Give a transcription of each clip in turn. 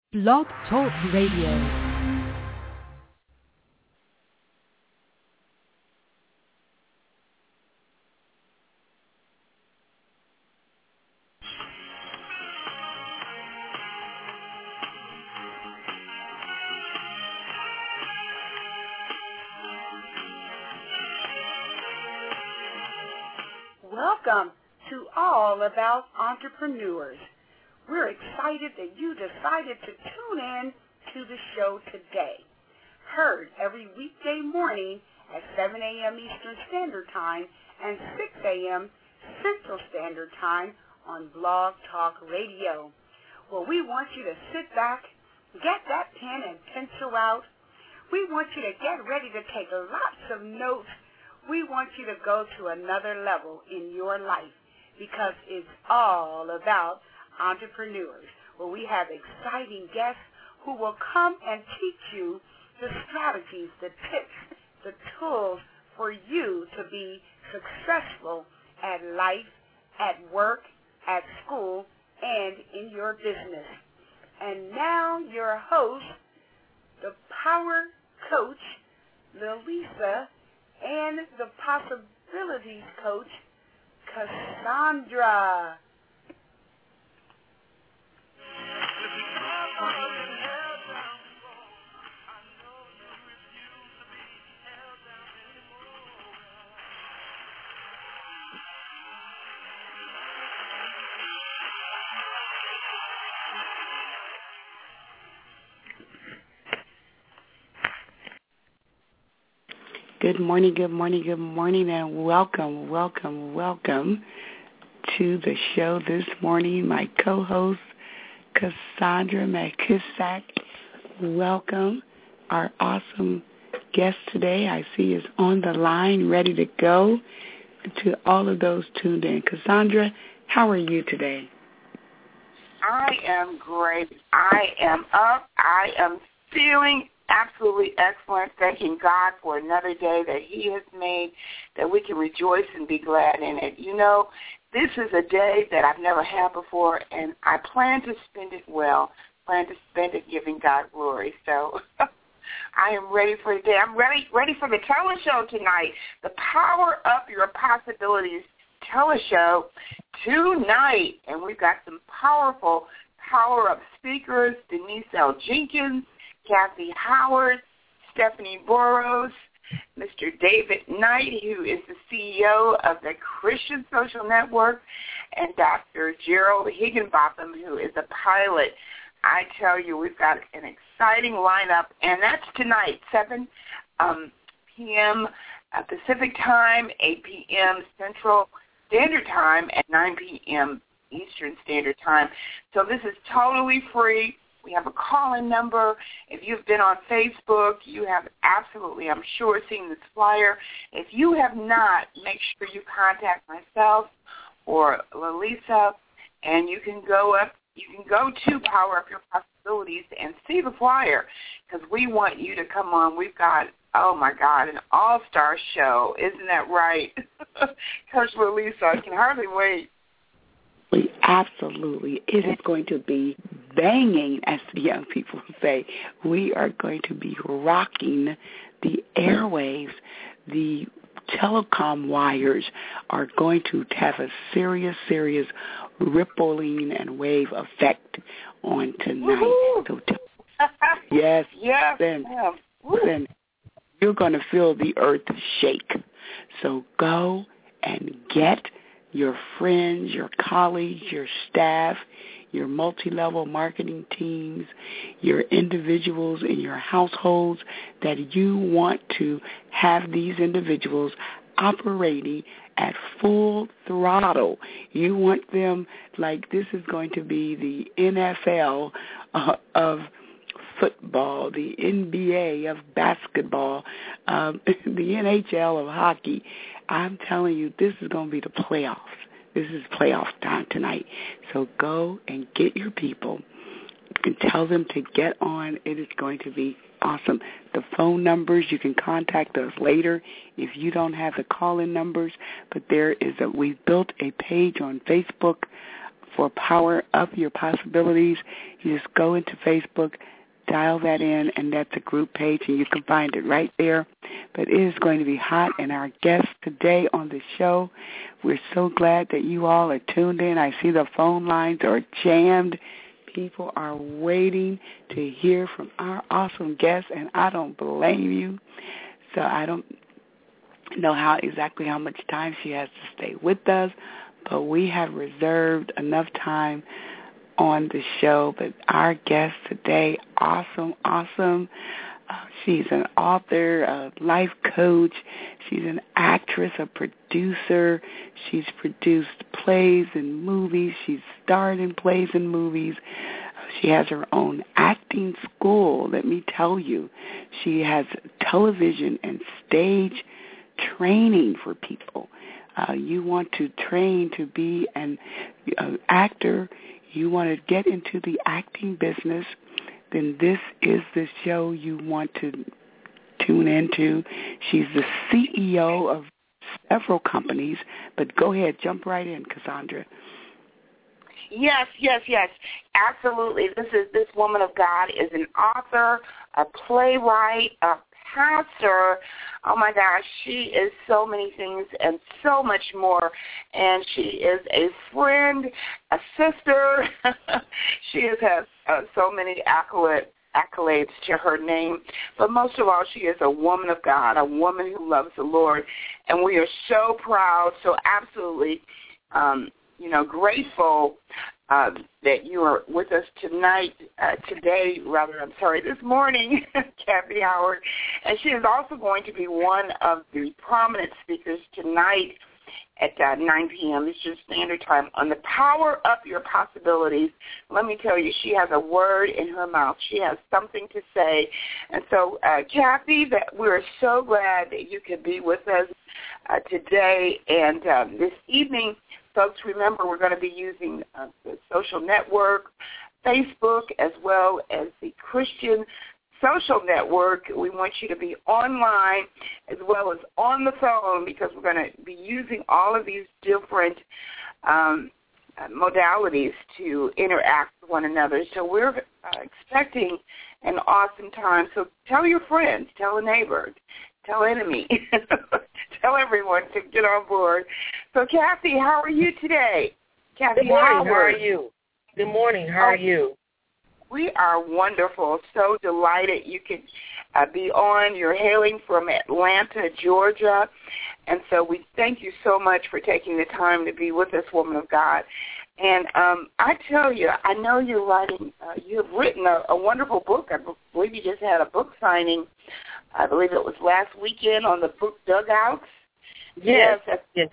Blog Talk Radio. Welcome to All About Entrepreneurs. We're excited that you decided to tune in to the show today. Heard every weekday morning at 7 a.m. Eastern Standard Time and 6 a.m. Central Standard Time on Blog Talk Radio. Well, we want you to sit back, get that pen and pencil out. We want you to get ready to take lots of notes. We want you to go to another level in your life because it's all about entrepreneurs, where we have exciting guests who will come and teach you the strategies, the tips, the tools for you to be successful at life, at work, at school, and in your business. And now your host, the Power Coach, Lalisa, and the Possibilities Coach, Cassandra. Good morning, and welcome to the show this morning. My co-host, Cassandra McKissack. Welcome. Our awesome guest today, I see, is on the line, ready to go. To all of those tuned in. Cassandra, how are you today? I am great. I am up. I am feeling absolutely excellent, thanking God for another day that He has made, that we can rejoice and be glad in it. You know, this is a day that I've never had before, and I plan to spend it well, plan to spend it giving God glory. So I am ready for the day. I'm ready for the teleshow tonight, the Power Up Your Possibilities teleshow tonight. And we've got some powerful Power Up speakers, Denise L. Jenkins, Kathy Howard, Stephanie Boros, Mr. David Knight, who is the CEO of the Christian Social Network, and Dr. Gerald Higginbotham, who is a pilot. I tell you, we've got an exciting lineup, and that's tonight, 7 p.m. Pacific Time, 8 p.m. Central Standard Time, and 9 p.m. Eastern Standard Time. So this is totally free. We have a call-in number. If you've been on Facebook, you have absolutely, I'm sure, seen this flyer. If you have not, make sure you contact myself or Lalisa, and you can go to Power Up Your Possibilities and see the flyer, because we want you to come on. We've got, oh my God, an all-star show. Isn't that right? Coach Lalisa, I can hardly wait. Absolutely. It is going to be banging, as the young people say. We are going to be rocking the airwaves. The telecom wires are going to have a serious rippling and wave effect on tonight. So yes, then you're going to feel the earth shake. So go and get your friends, your colleagues, your staff, your multi-level marketing teams, your individuals in your households that you want to have these individuals operating at full throttle. You want them like this is going to be the NFL of football, the NBA of basketball, the NHL of hockey. I'm telling you, this is going to be the playoffs. This is playoff time tonight. So go and get your people and tell them to get on. It is going to be awesome. The phone numbers, you can contact us later if you don't have the call-in numbers, but we've built a page on Facebook for Power Up Your Possibilities. You just go into Facebook, dial that in, and that's a group page, and you can find it right there. But it is going to be hot, and our guest today on the show, we're so glad that you all are tuned in. I see the phone lines are jammed. People are waiting to hear from our awesome guest, and I don't blame you. So I don't know exactly how much time she has to stay with us, but we have reserved enough time on the show. But our guest today, awesome. She's an author, a life coach. She's an actress, a producer. She's produced plays and movies. She's starred in plays and movies. She has her own acting school, let me tell you. She has television and stage training for people. You want to train to be an actor, you want to get into the acting business, then this is the show you want to tune into. She's the CEO of several companies, but go ahead, jump right in, Cassandra. Yes. Absolutely. This woman of God is an author, a playwright, a pastor. Oh, my gosh, she is so many things and so much more. And she is a friend, a sister. She has had so many accolades to her name. But most of all, she is a woman of God, a woman who loves the Lord. And we are so proud, so absolutely grateful that you are with us this morning, Kathy Howard. And she is also going to be one of the prominent speakers tonight at 9 p.m. Eastern Standard Time on the Power Up Your Possibilities. Let me tell you, she has a word in her mouth. She has something to say. And so, Kathy, that we're so glad that you could be with us today. And this evening, folks, remember we're going to be using the social network, Facebook, as well as the Christian social network. We want you to be online as well as on the phone because we're going to be using all of these different modalities to interact with one another. So we're expecting an awesome time. So tell your friends, tell a neighbor, tell enemy, tell everyone to get on board. So, Kathy, how are you today? Kathy, good morning. Howard. How are you? Good morning. How are you? We are wonderful. So delighted you could be on. You're hailing from Atlanta, Georgia. And so we thank you so much for taking the time to be with us, woman of God. And I tell you, I know you're writing, you've written a wonderful book. I believe you just had a book signing. I believe it was last weekend on the book Dugouts. Yes, just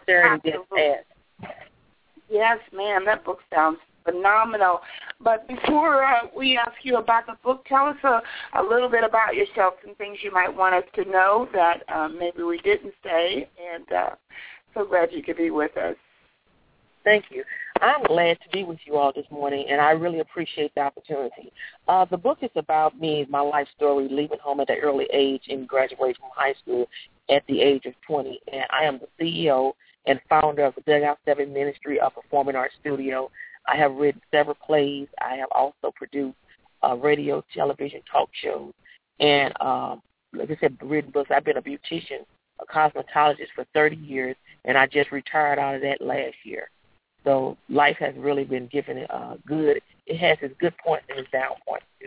Yes, ma'am, that book sounds phenomenal. But before we ask you about the book, tell us a little bit about yourself, some things you might want us to know that maybe we didn't say, and so glad you could be with us. Thank you. I'm glad to be with you all this morning, and I really appreciate the opportunity. The book is about me, my life story, leaving home at an early age and graduating from high school at the age of 20. And I am the CEO and founder of the Dugout 7 Ministry, a performing arts studio. I have written several plays. I have also produced radio, television, talk shows. And like I said, written books. I've been a beautician, a cosmetologist for 30 years, and I just retired out of that last year. So life has really been given good. It has its good points and its down points, too.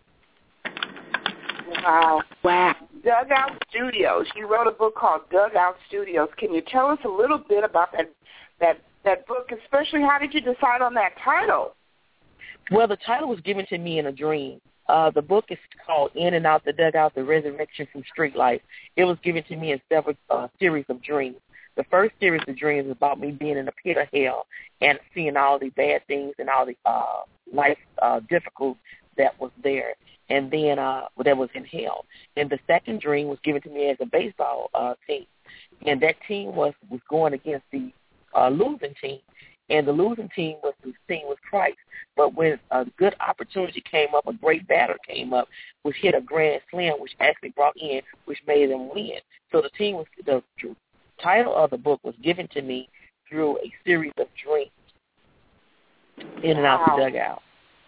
Wow. Dugout Studios. You wrote a book called Dugout Studios. Can you tell us a little bit about that book, especially how did you decide on that title? Well, the title was given to me in a dream. The book is called In and Out the Dugout, The Resurrection from Street Life. It was given to me in several series of dreams. The first series of dreams is about me being in a pit of hell and seeing all the bad things and all the life difficulties that was there, and then that was in hell. And the second dream was given to me as a baseball team, and that team was going against the losing team, and the losing team was Christ. But when a good opportunity came up, a great batter came up, which hit a grand slam, which actually brought in, which made them win. So the title of the book was given to me through a series of dreams. In and out the dugout.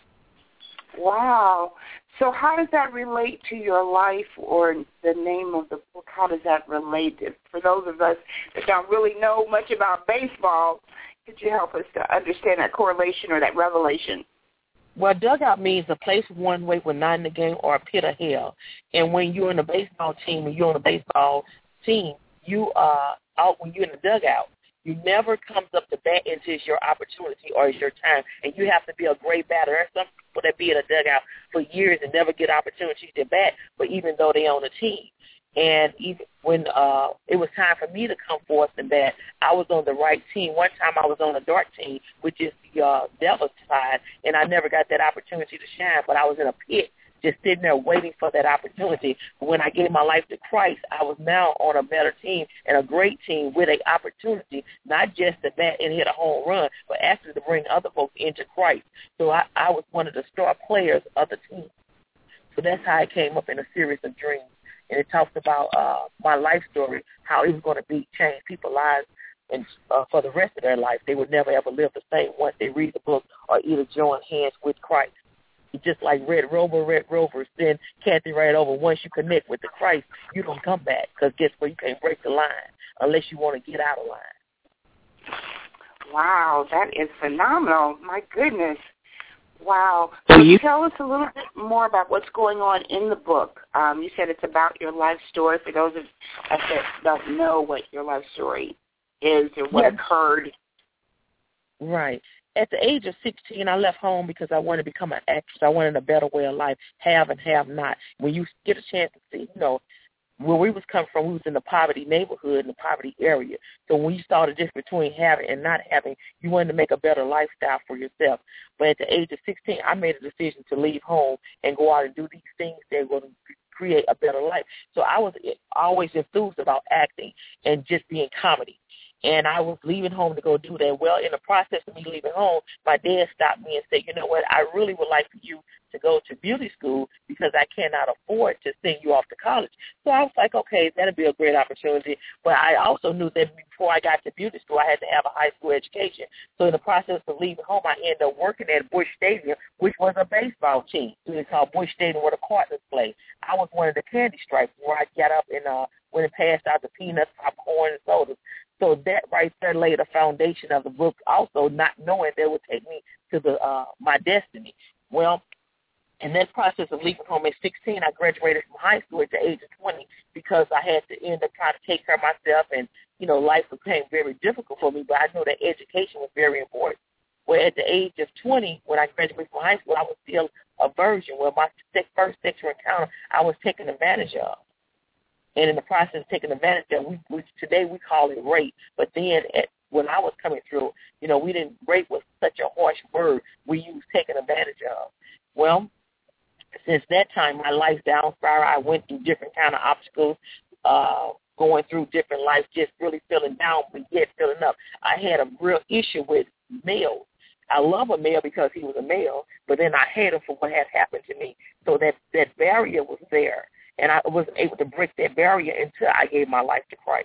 Wow. So how does that relate to your life or the name of the book? How does that relate? For those of us that don't really know much about baseball, could you help us to understand that correlation or that revelation? Well, dugout means a place one way when not in the game or a pit of hell. And when you're in a baseball team and you're on a baseball team, you are out when you're in the dugout. You never comes up to bat until it's your opportunity or it's your time. And you have to be a great batter. There's some people that be in a dugout for years and never get opportunities to bat, but even though they're on a team. And even when it was time for me to come forth and bat, I was on the right team. One time I was on the dark team, which is the devil's side, and I never got that opportunity to shine, but I was in a pit just sitting there waiting for that opportunity. When I gave my life to Christ, I was now on a better team and a great team with an opportunity, not just to bat and hit a home run, but actually to bring other folks into Christ. So I was one of the star players of the team. So that's how I came up in a series of dreams. And it talks about my life story, how it was going to change people's lives and for the rest of their life. They would never, ever live the same once they read the book or either join hands with Christ. It's just like Red Rover send Kathy right over. Once you connect with the Christ, you don't come back because guess what? You can't break the line unless you want to get out of line. Wow, that is phenomenal. My goodness. Wow. So you tell us a little bit more about what's going on in the book. You said it's about your life story. For those of us that don't know what your life story is or what occurred. Right. At the age of 16, I left home because I wanted to become an actress. I wanted a better way of life, have and have not. When you get a chance to see, where we was coming from, we was in the poverty neighborhood, in the poverty area. So when you saw the difference between having and not having, you wanted to make a better lifestyle for yourself. But at the age of 16, I made a decision to leave home and go out and do these things that were going to create a better life. So I was always enthused about acting and just being comedy. And I was leaving home to go do that. Well, in the process of me leaving home, my dad stopped me and said, you know what, I really would like for you to go to beauty school because I cannot afford to send you off to college. So I was like, okay, that'd be a great opportunity. But I also knew that before I got to beauty school, I had to have a high school education. So in the process of leaving home, I ended up working at Busch Stadium, which was a baseball team. It was called Busch Stadium where the Cardinals played. I was one of the candy stripes where I got up and when it passed out the peanuts, popcorn, and sodas. So that right there laid a foundation of the book, also not knowing that it would take me to my destiny. Well, in that process of leaving home at 16, I graduated from high school at the age of 20 because I had to end up trying to take care of myself, and, life became very difficult for me, but I know that education was very important. Well, at the age of 20, when I graduated from high school, I was still a virgin. Well, my first sexual encounter, I was taken advantage of. And in the process of taking advantage of it, which today we call it rape. But then when I was coming through, rape was such a harsh word we used taking advantage of. Well, since that time, my life down spiral, I went through different kind of obstacles, going through different life, just really feeling down, but yet feeling up. I had a real issue with males. I love a male because he was a male, but then I hate him for what had happened to me. So that barrier was there. And I was able to break that barrier until I gave my life to Christ.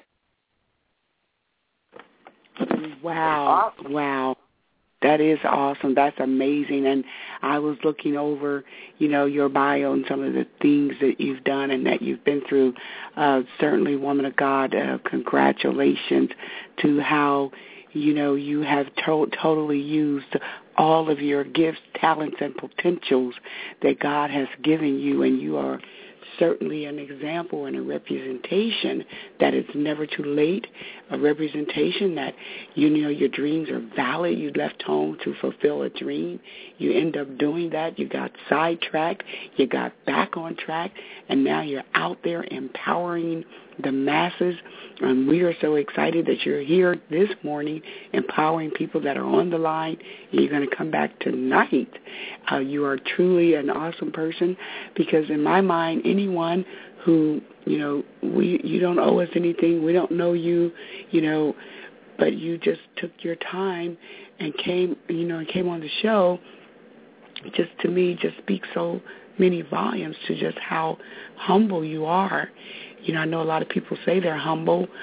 Wow. Wow. That is awesome. That's amazing. And I was looking over, your bio and some of the things that you've done and that you've been through. Certainly, woman of God, congratulations to how, you have totally used all of your gifts, talents, and potentials that God has given you, and you are certainly an example and a representation that it's never too late, a representation that, your dreams are valid. You left home to fulfill a dream. You end up doing that. You got sidetracked. You got back on track, and now you're out there empowering the masses. And we are so excited that you're here this morning empowering people that are on the line, and you're going to come back tonight. You are truly an awesome person because in my mind, anyone who, you don't owe us anything. We don't know you, but you just took your time and came on the show. Just to me, just speaks so many volumes to just how humble you are. I know a lot of people say they're humble,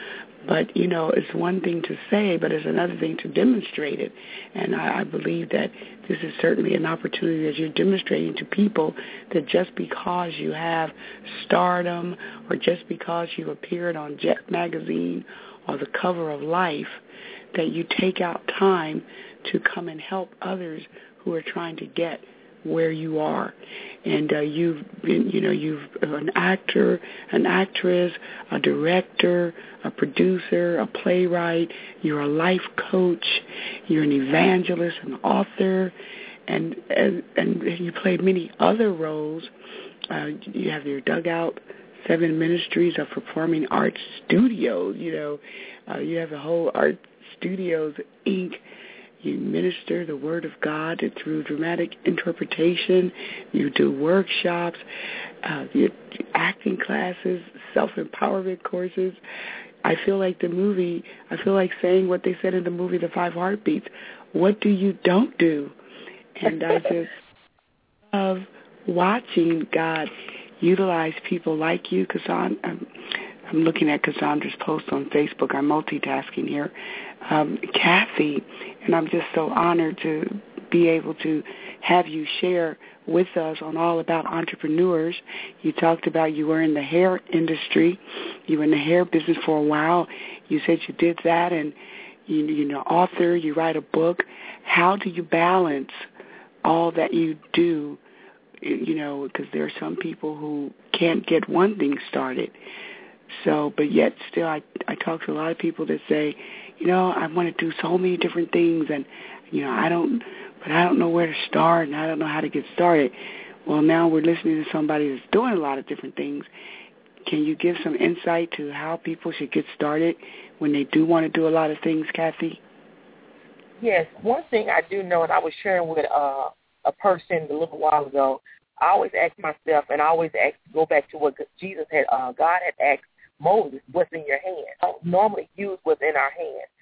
But, you know, it's one thing to say, but it's another thing to demonstrate it. And I believe that this is certainly an opportunity that you're demonstrating to people that just because you have stardom or just because you appeared on Jet Magazine or the cover of Life, that you take out time to come and help others who are trying to get where you are. And you've been, you know, you've an actor, an actress, a director, a producer, a playwright, you're a life coach, you're an evangelist, an author, and you played many other roles. You have your Dugout 7 Ministries of Performing Arts Studios, you know. You have a whole Art Studios, Inc. You minister the Word of God through dramatic interpretation. You do workshops, you do acting classes, self-empowerment courses. I feel like saying what they said in the movie The 5 Heartbeats. What do you don't do? And I just love watching God utilize people like you. I'm looking at Cassandra's post on Facebook. I'm multitasking here. Kathy, and I'm just so honored to be able to have you share with us on All About Entrepreneurs. You talked about you were in the hair industry. You were in the hair business for a while. You said you did that, and you're an author. You write a book. How do you balance all that you do? You know, because there are some people who can't get one thing started. So, but yet still, I talk to a lot of people that say, you know, I want to do so many different things, and you know, I don't know where to start, and I don't know how to get started. Well, now we're listening to somebody that's doing a lot of different things. Can you give some insight to how people should get started when they do want to do a lot of things, Kathy? Yes, one thing I do know, and I was sharing with a person a little while ago. I always ask myself, and I always go back to what Jesus had, God had asked Moses, what's in your hand? I don't normally use what's in our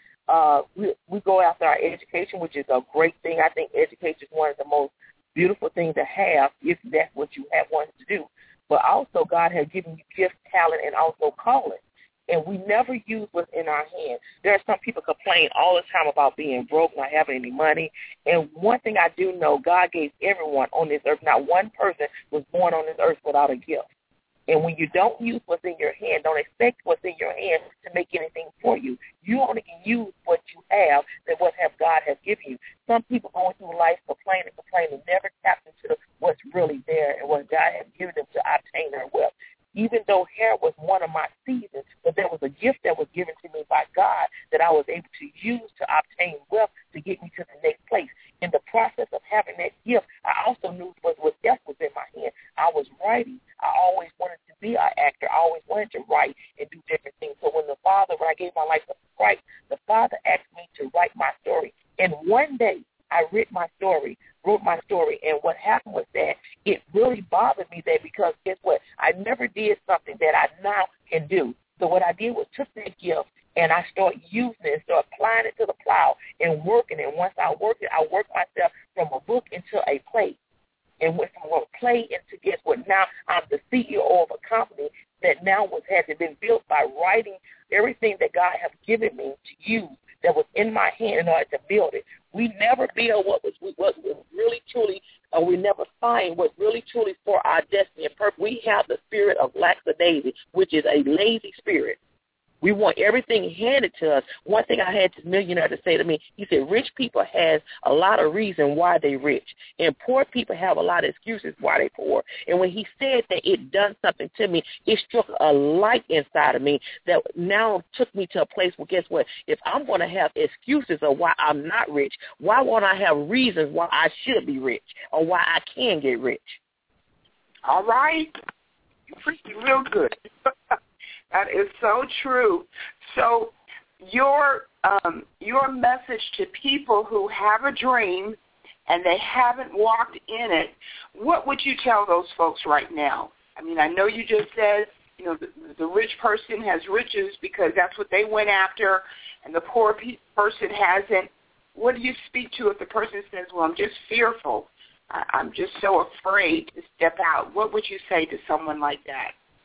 hand. We go after our education, which is a great thing. I think education is one of the most beautiful things to have if that's what you have wanted to do. But also God has given you gift, talent, and also calling. And we never use what's in our hand. There are some people complain all the time about being broke, not having any money. And one thing I do know, God gave everyone on this earth. Not one person was born on this earth without a gift. And when you don't use what's in your hand, don't expect what's in your hand to make anything for you. You only can use what you have, that what God has given you. Some people going through life complaining, never tap into what's really there and what God has given them to obtain their wealth. Even though hair was one of my seasons, but there was a gift that was given to me by God that I was able to use to obtain wealth to get me to the next place. In the process of having that gift, I also knew what else was in my hand. I was writing. I always wanted to be an actor. I always wanted to write and do different things. So when I gave my life to Christ, the Father asked me to write my story. And one day, I wrote my story, and what happened was that it really bothered me that because guess what? I never did something that I now can do. So what I did was took that gift and I started using it, started applying it to the plow and working it. Once I worked it, I worked myself from a book into a play. And went from a play into guess what? Now I'm the CEO of a company that now has been built by writing everything that God has given me to use that was in my hand in order to build it. We never build what was really truly, or we never find what really truly for our destiny and purpose. We have the spirit of lackadaisy, which is a lazy spirit. We want everything handed to us. One thing I had this millionaire to say to me, he said, rich people has a lot of reason why they rich, and poor people have a lot of excuses why they poor. And when he said that, it done something to me. It struck a light inside of me that now took me to a place where, guess what, if I'm going to have excuses of why I'm not rich, why won't I have reasons why I should be rich or why I can get rich? All right. You're preaching real good. That is so true. So your message to people who have a dream and they haven't walked in it, what would you tell those folks right now? I mean, I know you just said, you know, the rich person has riches because that's what they went after, and the poor person hasn't. What do you speak to if the person says, well, I'm just fearful, I'm just so afraid to step out? What would you say to someone like that?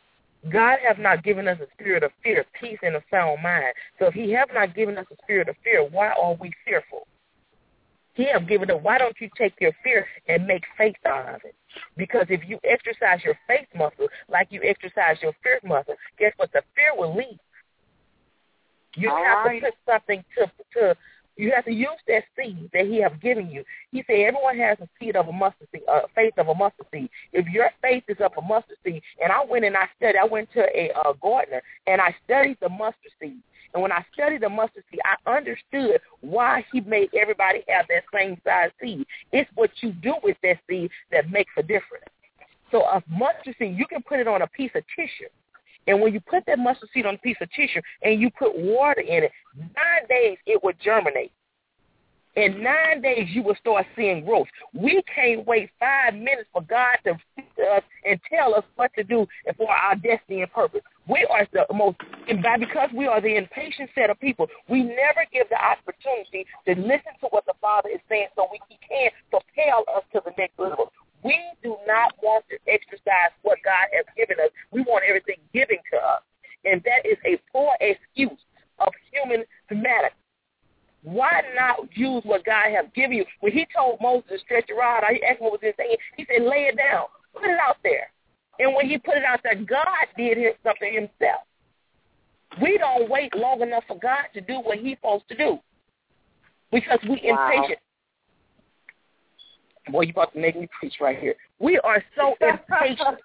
God have not given us a spirit of fear, peace, and a sound mind. So if he have not given us a spirit of fear, why are we fearful? He have given us, why don't you take your fear and make faith out of it? Because if you exercise your faith muscle like you exercise your fear muscle, guess what? The fear will leave. You have to put something to you have to use that seed that he has given you. He said everyone has a seed of a mustard seed, faith of a mustard seed. If your faith is of a mustard seed, and I went to a gardener, and I studied the mustard seed. And when I studied the mustard seed, I understood why he made everybody have that same size seed. It's what you do with that seed that makes a difference. So a mustard seed, you can put it on a piece of tissue. And when you put that mustard seed on a piece of tissue and you put water in it, 9 days it will germinate. In 9 days you will start seeing growth. We can't wait 5 minutes for God to speak to us and tell us what to do for our destiny and purpose. We are the most, because we are the impatient set of people, we never give the opportunity to listen to what the Father is saying so he can propel us to the next level. We do not want to exercise what God has given us. We want everything given to us. And that is a poor excuse of humanity. Why not use what God has given you? When he told Moses to stretch your rod, he asked him what was his saying. He said, lay it down. Put it out there. And when he put it out there, God did something himself. We don't wait long enough for God to do what he's supposed to do because we impatient. Boy, you about to make me preach right here. We are so impatient.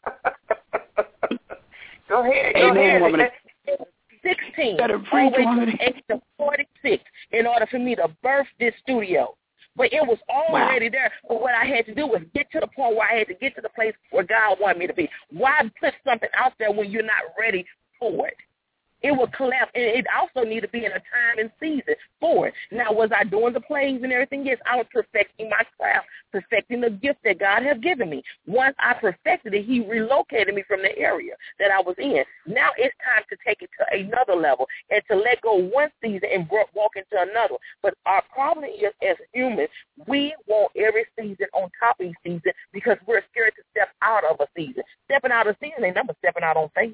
Go ahead. Amen, woman. 16, all the way to the age of 46, in order for me to birth this studio. But it was already there. But what I had to do was get to the point where I had to get to the place where God wanted me to be. Why put something out there when you're not ready for it? It will collapse, and it also need to be in a time and season for it. Now, was I doing the plays and everything? Yes, I was perfecting my craft, perfecting the gift that God has given me. Once I perfected it, he relocated me from the area that I was in. Now it's time to take it to another level and to let go one season and walk into another. But our problem is, as humans, we want every season on top of each season because we're scared to step out of a season. Stepping out of a season ain't nothing but stepping out on faith.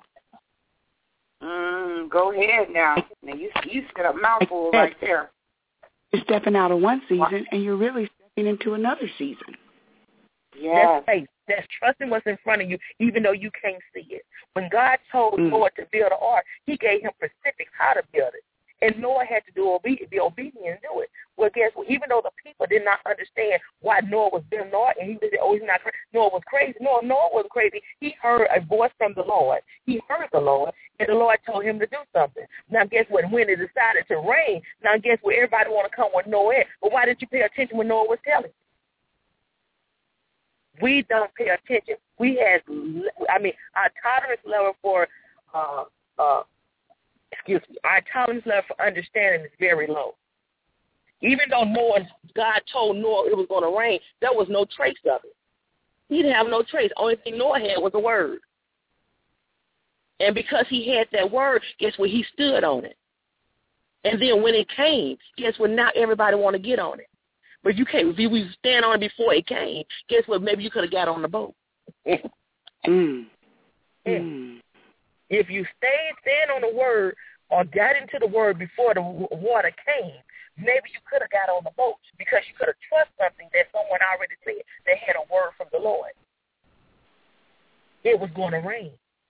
Go ahead now. Now you said a mouthful right there. You're stepping out of one season, and you're really stepping into another season. Yes. That's faith. That's trusting what's in front of you, even though you can't see it. When God told Noah to build an ark, he gave him specifics how to build it. And Noah had to be obedient and do it. Well, guess what? Even though the people did not understand why Noah was building an ark, and he said, he's not crazy. Noah was crazy. No, Noah wasn't crazy. He heard a voice from the Lord. He heard the Lord, and the Lord told him to do something. Now, guess what? When it decided to rain, now guess what? Everybody want to come with Noah. But why didn't you pay attention when Noah was telling you? We don't pay attention. Our tolerance level for our tolerance level for understanding is very low. Even though God told Noah it was going to rain, there was no trace of it. He didn't have no trace. Only thing Noah had was a word. And because he had that word, guess what? He stood on it. And then when it came, guess what? Now everybody want to get on it. But you can't. If you stand on it before it came, guess what? Maybe you could have got on the boat. If you stand on the word or got into the word before the water came, maybe you could have got on the boat because you could have trusted something that someone already said that had a word from the Lord. It was going to rain.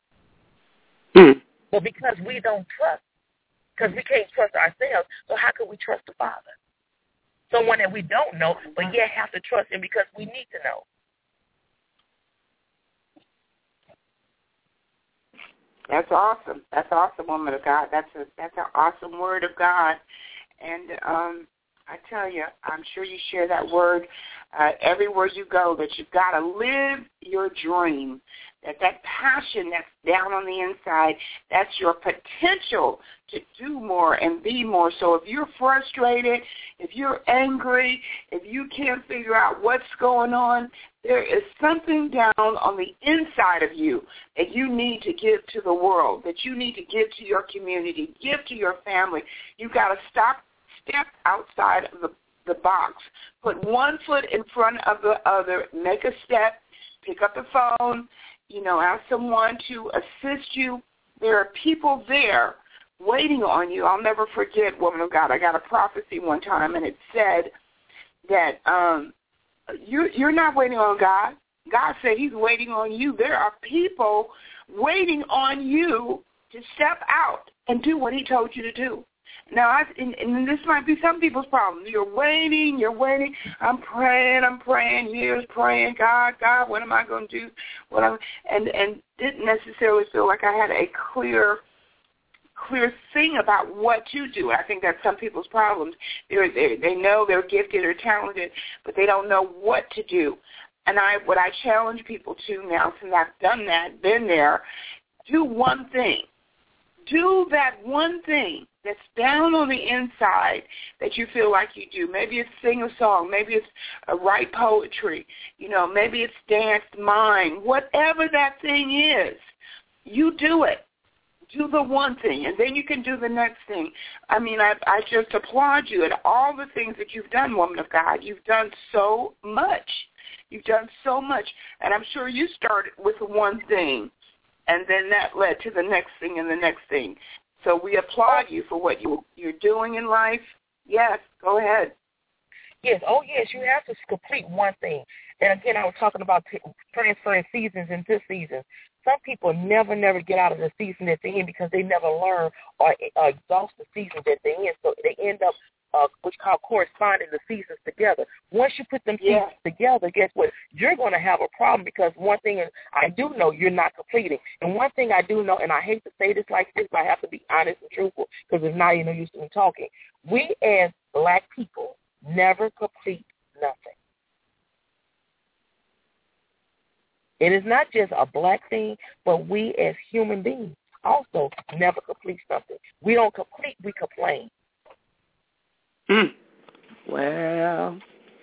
But because we don't trust, because we can't trust ourselves, so how could we trust the Father? Someone that we don't know, but yet have to trust him because we need to know. That's awesome. That's awesome, woman of God. That's an awesome word of God. And I tell you, I'm sure you share that word everywhere you go, that you've got to live your dream, that passion that's down on the inside, that's your potential to do more and be more. So if you're frustrated, if you're angry, if you can't figure out what's going on, there is something down on the inside of you that you need to give to the world, that you need to give to your community, give to your family. You've got to step outside of the box. Put one foot in front of the other, make a step, pick up the phone, ask someone to assist you. There are people there waiting on you. I'll never forget, woman of God, I got a prophecy one time, and it said that you're not waiting on God. God said he's waiting on you. There are people waiting on you to step out and do what he told you to do. Now, and this might be some people's problem. You're waiting. I'm praying, years praying, God, what am I going to do? And didn't necessarily feel like I had a clear thing about what to do. I think that's some people's problems. They know they're gifted or talented, but they don't know what to do. And what I challenge people to now, since I've done that, been there, do one thing. Do that one thing that's down on the inside that you feel like you do. Maybe it's sing a song. Maybe it's write poetry. Maybe it's dance, mime. Whatever that thing is, you do it. Do the one thing, and then you can do the next thing. I mean, I just applaud you at all the things that you've done, woman of God. You've done so much. You've done so much, and I'm sure you started with one thing, and then that led to the next thing and the next thing. So we applaud you for what you're doing in life. Yes, go ahead. Yes, you have to complete one thing. And again, I was talking about transferring seasons into seasons. Some people never get out of the season that they're in because they never learn or exhaust the season that they're in. So they end up what you call corresponding the seasons together. Once you put them seasons together, guess what? You're going to have a problem because one thing I do know, you're not completing. And one thing I do know, and I hate to say this like this, but I have to be honest and truthful because it's not no use to me talking. We as black people never complete nothing. It is not just a black thing, but we as human beings also never complete something. We don't complete, we complain. Well,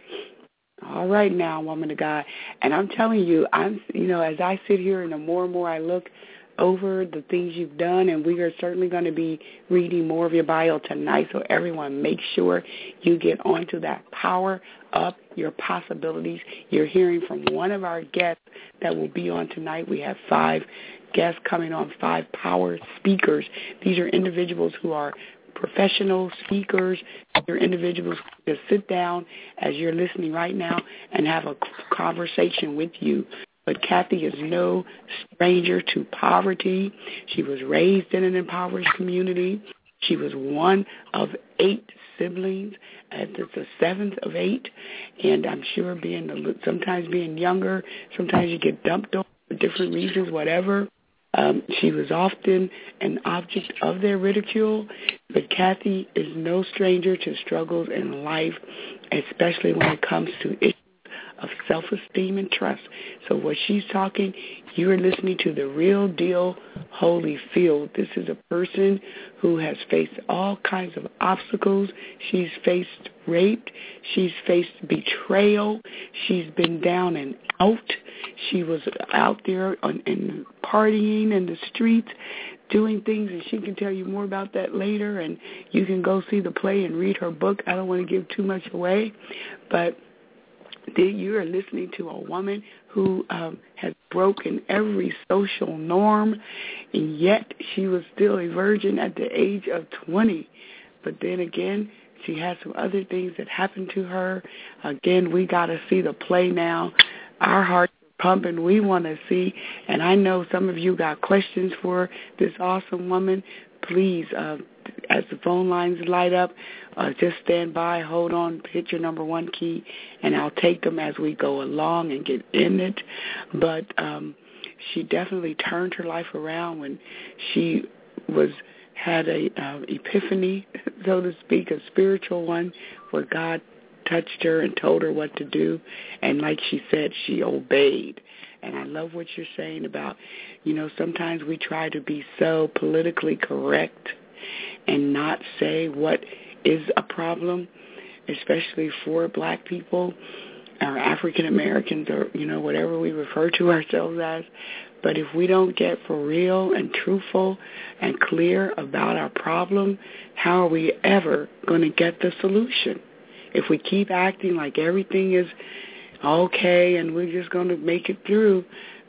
all right now, woman of God. And I'm telling you, as I sit here and the more and more I look over the things you've done, and we are certainly going to be reading more of your bio tonight, so everyone make sure you get onto that Power Up Your Possibilities. You're hearing from one of our guests that will be on tonight. We have 5 guests coming on, 5 power speakers. These are individuals who are professional speakers. They're individuals who just sit down as you're listening right now and have a conversation with you. But Kathy is no stranger to poverty. She was raised in an impoverished community. She was one of 8 siblings. It's the 7th of 8. And I'm sure sometimes being younger, sometimes you get dumped on for different reasons, whatever. She was often an object of their ridicule. But Kathy is no stranger to struggles in life, especially when it comes to issues of self-esteem and trust. So what she's talking, you're listening to the real deal Holyfield. This is a person who has faced all kinds of obstacles. She's faced rape. She's faced betrayal. She's been down and out. She was out there and partying in the streets, doing things, and she can tell you more about that later, and you can go see the play and read her book. I don't want to give too much away, but you are listening to a woman who has broken every social norm, and yet she was still a virgin at the age of 20. But then again, she had some other things that happened to her. Again, we got to see the play now. Our hearts are pumping. We want to see, and I know some of you got questions for this awesome woman. Please, as the phone lines light up, just stand by, hold on, hit your number 1 key, and I'll take them as we go along and get in it. But she definitely turned her life around when she had a epiphany, so to speak, a spiritual one, where God touched her and told her what to do. And like she said, she obeyed. And I love what you're saying about, sometimes we try to be so politically correct and not say what is a problem, especially for black people or African Americans or, whatever we refer to ourselves as. But if we don't get for real and truthful and clear about our problem, how are we ever going to get the solution? If we keep acting like everything is okay and we're just going to make it through,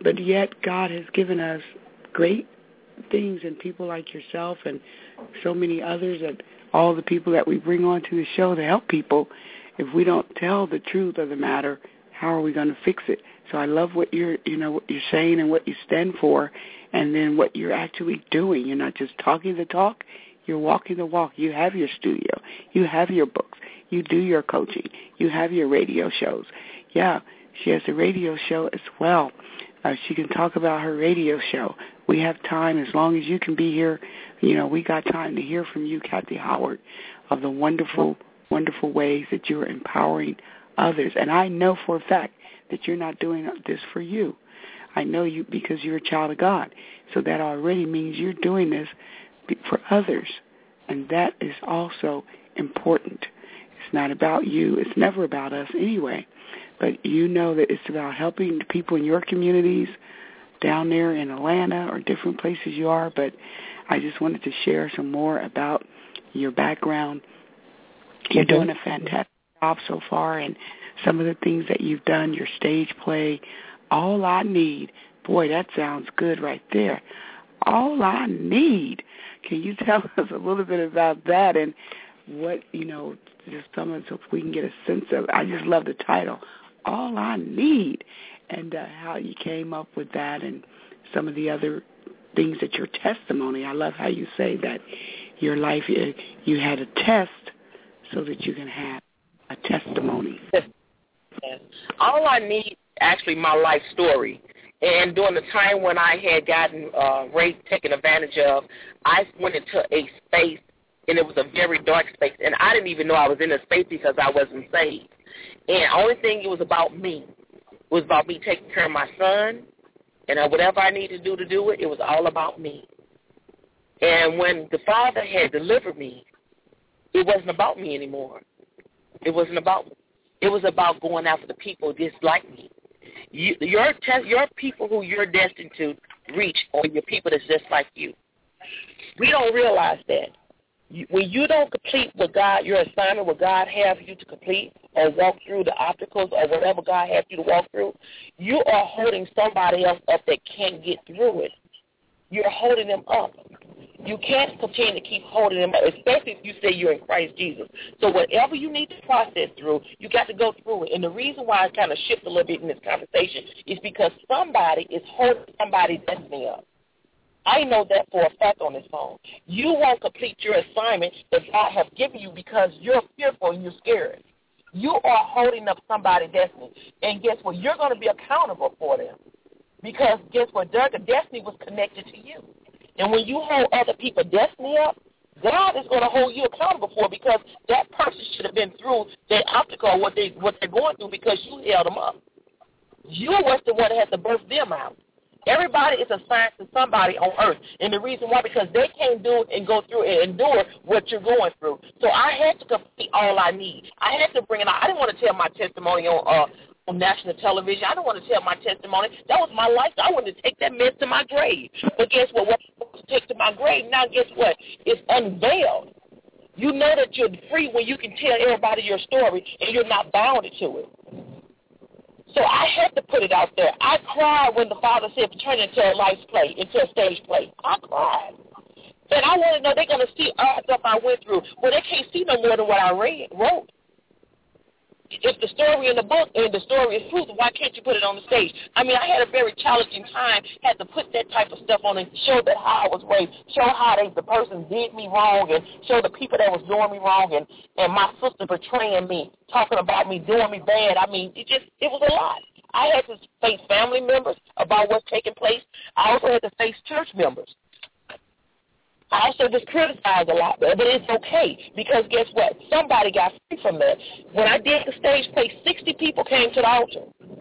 But yet God has given us great things and people like yourself and so many others and all the people that we bring onto the show to help people. If we don't tell the truth of the matter, how are we going to fix it? So I love what you're saying and what you stand for, and then what you're actually doing. You're not just talking the talk, you're walking the walk. You have your studio, you have your books, you do your coaching, you have your radio shows. Yeah, she has a radio show as well. She can talk about her radio show. We have time, as long as you can be here, we got time to hear from you, Kathy Howard, of the wonderful, wonderful ways that you're empowering others. And I know for a fact that you're not doing this for you. I know you because you're a child of God. So that already means you're doing this for others. And that is also important. It's not about you. It's never about us anyway. But you know that it's about helping the people in your communities down there in Atlanta or different places you are. But I just wanted to share some more about your background. You're doing a fantastic job so far, and some of the things that you've done, your stage play, All I Need. Boy, that sounds good right there. All I Need. Can you tell us a little bit about that and what, just some of it so we can get a sense of it? I just love the title, All I Need, and how you came up with that and some of the other things that your testimony. I love how you say that your life, you had a test so that you can have a testimony. All I need, actually, my life story. And during the time when I had gotten raped, taken advantage of, I went into a space, and it was a very dark space. And I didn't even know I was in a space because I wasn't saved. And the only thing, it was about me. It was about me taking care of my son. And whatever I needed to do it, it was all about me. And when the Father had delivered me, it wasn't about me anymore. It wasn't about me. It was about going after the people just like me. Your people who you're destined to reach are your people that's just like you. We don't realize that. When you don't complete your assignment, what God has you to complete, or walk through the obstacles or whatever God has you to walk through, you are holding somebody else up that can't get through it. You're holding them up. You can't continue to keep holding them up, especially if you say you're in Christ Jesus. So whatever you need to process through, you got to go through it. And the reason why I kind of shift a little bit in this conversation is because somebody is holding somebody's destiny up. I know that for a fact on this phone. You won't complete your assignment that God has given you because you're fearful and you're scared. You are holding up somebody's destiny. And guess what? You're going to be accountable for them. Because guess what? Their destiny was connected to you. And when you hold other people's destiny up, God is going to hold you accountable for it because that person should have been through that obstacle, what they're going through because you held them up. You was the one that had to birth them out. Everybody is assigned to somebody on earth. And the reason why, because they can't do it and go through and endure what you're going through. So I had to complete all I need. I had to bring it out. I didn't want to tell my testimony on national television. I didn't want to tell my testimony. That was my life. I wanted to take that mess to my grave. But guess what? What I was to take to my grave, now guess what? It's unveiled. You know that you're free when you can tell everybody your story and you're not bound to it. So I had to put it out there. I cried when the Father said turn it into a life play, into a stage play. I cried. And I want to know they're going to see all the stuff I went through. Well, they can't see no more than what I wrote. If the story in the book and the story is true, why can't you put it on the stage? I mean, I had a very challenging time, had to put that type of stuff on and show that how I was raised, show how the person did me wrong, and show the people that was doing me wrong, and my sister betraying me, talking about me, doing me bad. I mean, it was a lot. I had to face family members about what's taking place. I also had to face church members. I also just criticized a lot, but it's okay because guess what? Somebody got free from that. When I did the stage play, 60 people came to the altar.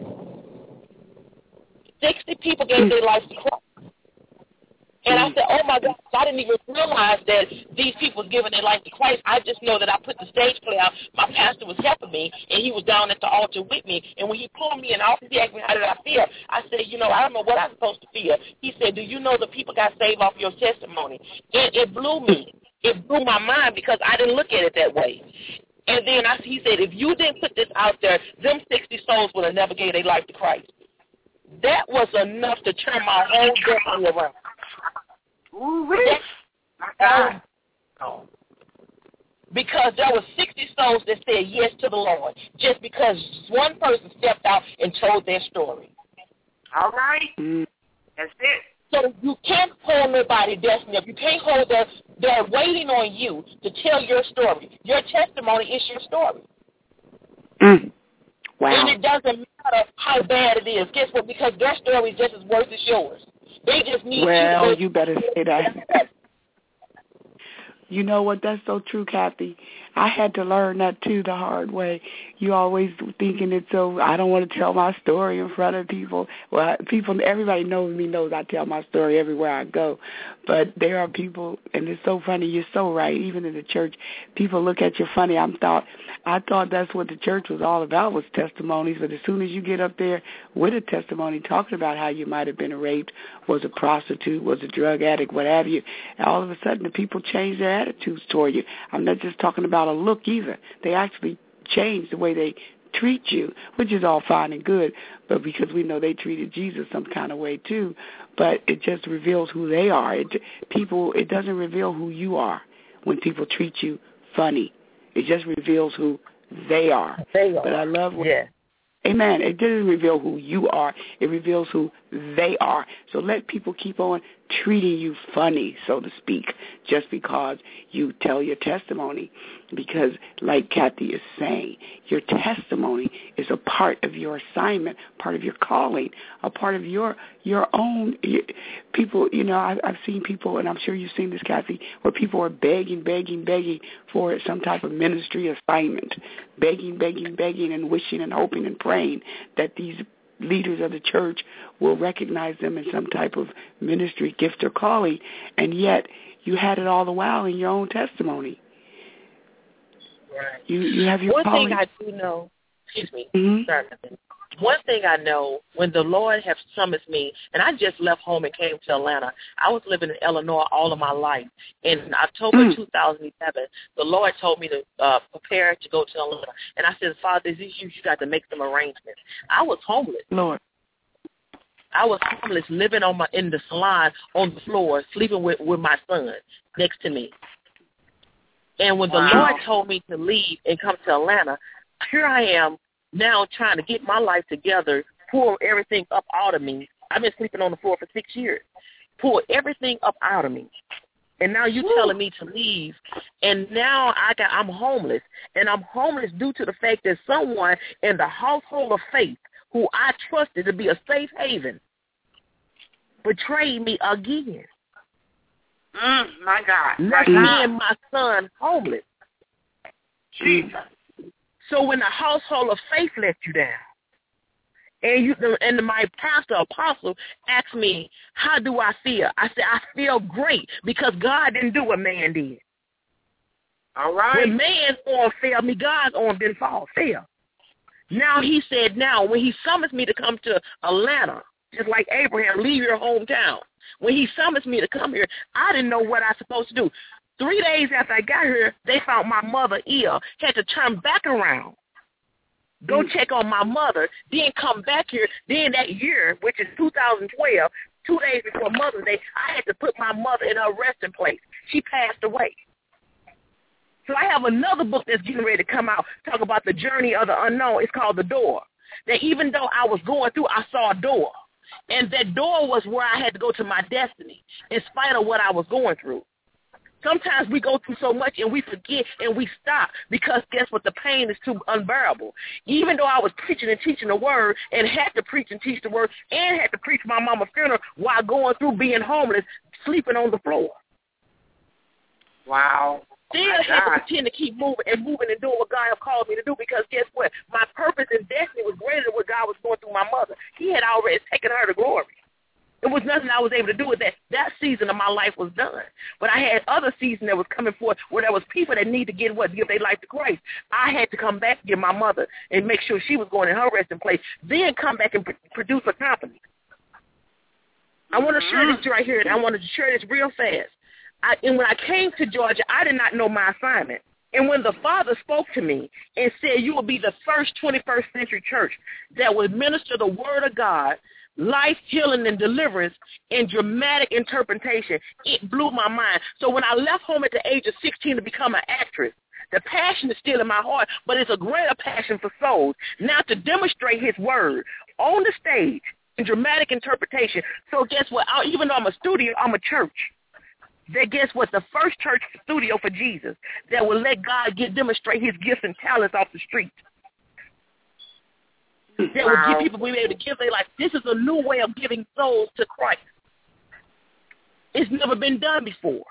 60 people gave their life to Christ. And I said, oh, my God, I didn't even realize that these people was giving their life to Christ. I just know that I put the stage play out. My pastor was helping me, and he was down at the altar with me. And when he pulled me in the office, he asked me, how did I feel? I said, I don't know what I'm supposed to feel. He said, do you know the people got saved off your testimony? And it blew me. It blew my mind because I didn't look at it that way. And then he said, if you didn't put this out there, them 60 souls would have never gave their life to Christ. That was enough to turn my whole destiny around. Ooh-wee. Because there were 60 souls that said yes to the Lord, just because one person stepped out and told their story. All right. That's it. So you can't hold nobody's destiny up. You can't hold they're waiting on you to tell your story. Your testimony is your story. Wow. And it doesn't matter how bad it is. Guess what? Because their story is just as worth as yours. They just need you better say that. You know what? That's so true, Kathy. I had to learn that, too, the hard way. You always thinking it's so, I don't want to tell my story in front of people. Well, everybody knows me, knows I tell my story everywhere I go. But there are people, and it's so funny, you're so right, even in the church, people look at you funny. I thought that's what the church was all about, was testimonies. But as soon as you get up there with a testimony, talking about how you might have been raped, was a prostitute, was a drug addict, what have you, and all of a sudden the people change their attitudes toward you. I'm not just talking about a look either. They actually change the way they treat you, which is all fine and good, but because we know they treated Jesus some kind of way too, but it just reveals who they are. It doesn't reveal who you are when people treat you funny. It just reveals who they are. But I love what Amen. It doesn't reveal who you are. It reveals who they are. So let people keep on treating you funny, so to speak, just because you tell your testimony. Because like Kathy is saying, your testimony is a part of your assignment, part of your calling, a part of your own. People, I've seen people, and I'm sure you've seen this, Kathy, where people are begging for some type of ministry assignment, begging and wishing and hoping and praying that these leaders of the church will recognize them in some type of ministry, gift, or calling, and yet you had it all the while in your own testimony. Right. You have your One calling. thing I do know, excuse me, Mm-hmm. One thing I know, when the Lord has summoned me, and I just left home and came to Atlanta. I was living in Illinois all of my life. In October 2011, the Lord told me to prepare to go to Atlanta. And I said, Father, this is you got to make some arrangements. I was homeless. Lord. I was homeless, living in the salon on the floor, sleeping with my son next to me. And when the Lord told me to leave and come to Atlanta, here I am now trying to get my life together, pull everything up out of me. I've been sleeping on the floor for 6 years. Pull everything up out of me. And now you're telling me to leave. And now I'm homeless. And I'm homeless due to the fact that someone in the household of faith who I trusted to be a safe haven betrayed me again. My God. Left me and my son homeless. Jesus. So when the household of faith let you down, and my pastor, apostle, asked me, how do I feel? I said, I feel great because God didn't do what man did. All right. When man's arm failed me, God's arm didn't fail. Now he said, when he summons me to come to Atlanta, just like Abraham, leave your hometown. When he summons me to come here, I didn't know what I was supposed to do. 3 days after I got here, they found my mother ill, had to turn back around, go check on my mother, then come back here. Then that year, which is 2012, 2 days before Mother's Day, I had to put my mother in her resting place. She passed away. So I have another book that's getting ready to come out, talk about the journey of the unknown. It's called The Door. That even though I was going through, I saw a door. And that door was where I had to go to my destiny, in spite of what I was going through. Sometimes we go through so much and we forget and we stop because guess what? The pain is too unbearable. Even though I was preaching and teaching the word and had to preach and teach the word and had to preach my mama's funeral while going through being homeless, sleeping on the floor. Wow. Still had to pretend to keep moving and doing what God had called me to do because guess what? My purpose and destiny was greater than what God was going through my mother. He had already taken her to glory. It was nothing I was able to do with that. That season of my life was done. But I had other season that was coming forth where there was people that need to give their life to Christ. I had to come back to get my mother and make sure she was going in her resting place, then come back and produce a company. I want to share this right here, and I wanted to share this real fast. And when I came to Georgia, I did not know my assignment. And when the Father spoke to me and said, you will be the first 21st century church that would minister the word of God life, healing, and deliverance in dramatic interpretation. It blew my mind. So when I left home at the age of 16 to become an actress, the passion is still in my heart, but it's a greater passion for souls. Now to demonstrate his word on the stage in dramatic interpretation. So guess what? Even though I'm a studio, I'm a church. That guess what? The first church studio for Jesus that will let God demonstrate his gifts and talents off the street. That will give people be able to give their life. This is a new way of giving souls to Christ. It's never been done before.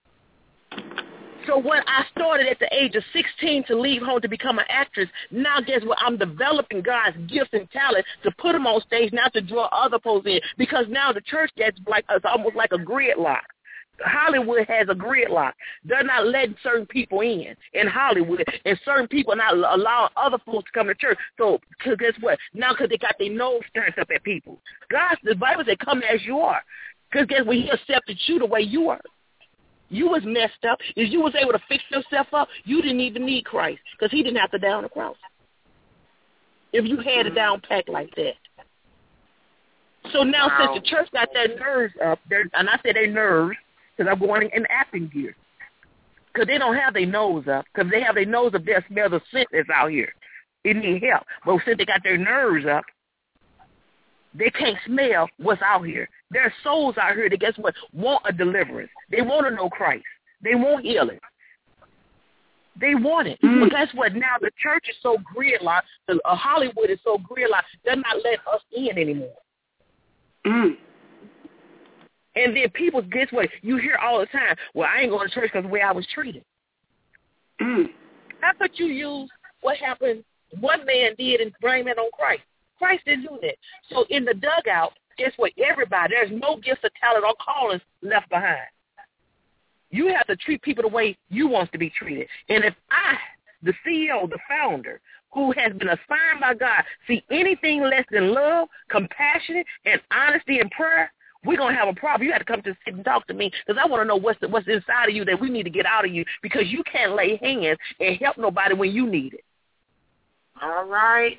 So when I started at the age of 16 to leave home to become an actress, now guess what? I'm developing God's gifts and talent to put them on stage, now to draw other folks in. Because now the church gets like it's almost like a gridlock. Hollywood has a gridlock. They're not letting certain people in Hollywood, and certain people not allowing other folks to come to church. So guess what? Now because they got their nose turned up at people. The Bible said, come as you are. Because guess what? He accepted you the way you are. You was messed up. If you was able to fix yourself up, you didn't even need Christ because he didn't have to die on the cross. If you had it down packed like that. So now since the church got their nerves up, and I said their nerves because I'm going in acting gear. Because they don't have their nose up. Because they have their nose up, they'll smell the scent that's out here. It need help. But since they got their nerves up, they can't smell what's out here. There are souls out here that, guess what, want a deliverance. They want to know Christ. They want healing. They want it. But guess what? Now the church is so gridlocked. Hollywood is so gridlocked. They're not letting us in anymore. And then people, guess what? You hear all the time, well, I ain't going to church because of the way I was treated. How could you use what happened, one man did, and blame it on Christ? Christ didn't do that. So in the dugout, guess what? Everybody, there's no gifts of talent or callings left behind. You have to treat people the way you want to be treated. And if I, the CEO, the founder, who has been assigned by God, see anything less than love, compassion, and honesty and prayer, we're going to have a problem. You have to come to sit and talk to me because I want to know what's inside of you that we need to get out of you because you can't lay hands and help nobody when you need it. All right.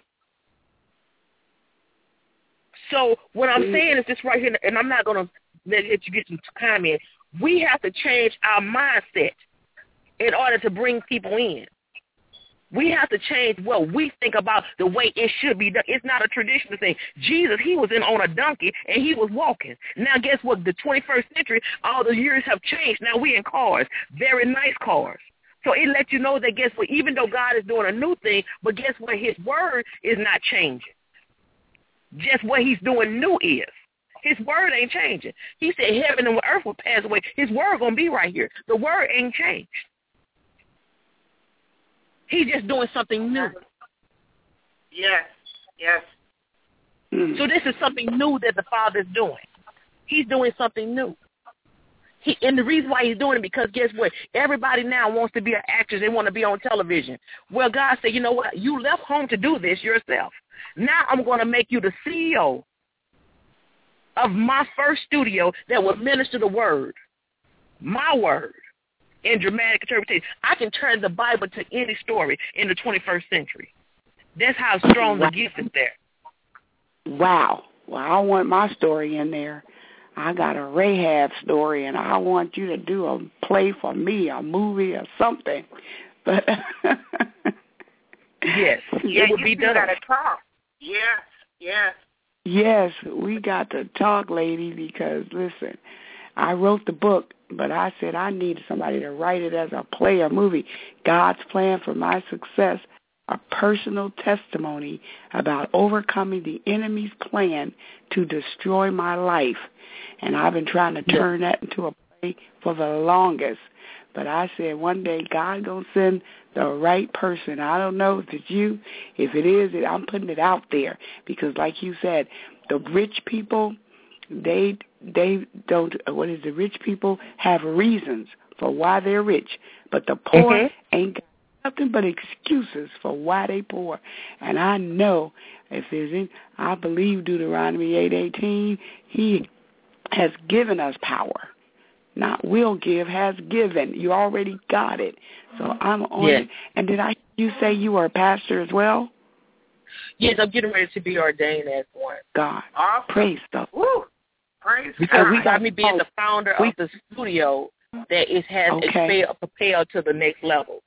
So what I'm saying is this right here, and I'm not going to let you get some comment. We have to change our mindset in order to bring people in. We have to change what we think about the way it should be done. It's not a traditional thing. Jesus, he was on a donkey, and he was walking. Now, guess what? The 21st century, all the years have changed. Now we in cars, very nice cars. So it lets you know that, guess what, even though God is doing a new thing, but guess what? His word is not changing. Just what he's doing new is. His word ain't changing. He said heaven and earth will pass away. His word going to be right here. The word ain't changed. He's just doing something new. Yes, yes. So this is something new that the Father's doing. He's doing something new. And the reason why he's doing it, because guess what? Everybody now wants to be an actress. They want to be on television. Well, God said, you know what? You left home to do this yourself. Now I'm going to make you the CEO of my first studio that will minister the word, my word, in dramatic interpretation. I can turn the Bible to any story in the 21st century. That's how strong the gift is there. Wow. Well, I want my story in there. I got a Rahab story, and I want you to do a play for me, a movie or something. But yes, yeah, it would be done. Got to talk. Yes, yes. Yes, we got to talk, lady, because, listen, I wrote the book, but I said I needed somebody to write it as a play or movie. God's plan for my success, a personal testimony about overcoming the enemy's plan to destroy my life. And I've been trying to turn that into a play for the longest. But I said one day God going to send the right person. I don't know if it's you. If it is, I'm putting it out there. Because like you said, the rich people, they don't, what is the rich people have reasons for why they're rich. But the poor ain't got nothing but excuses for why they poor. And I know if there's any, I believe Deuteronomy 8:18, he has given us power. Not will give, has given. You already got it. So I'm on it. And did I hear you say you are a pastor as well? Yes, I'm getting ready to be ordained as one. God. Awesome. Praise the Woo. Praise Because God. by me being the founder of the studio, that it has propelled to the next level.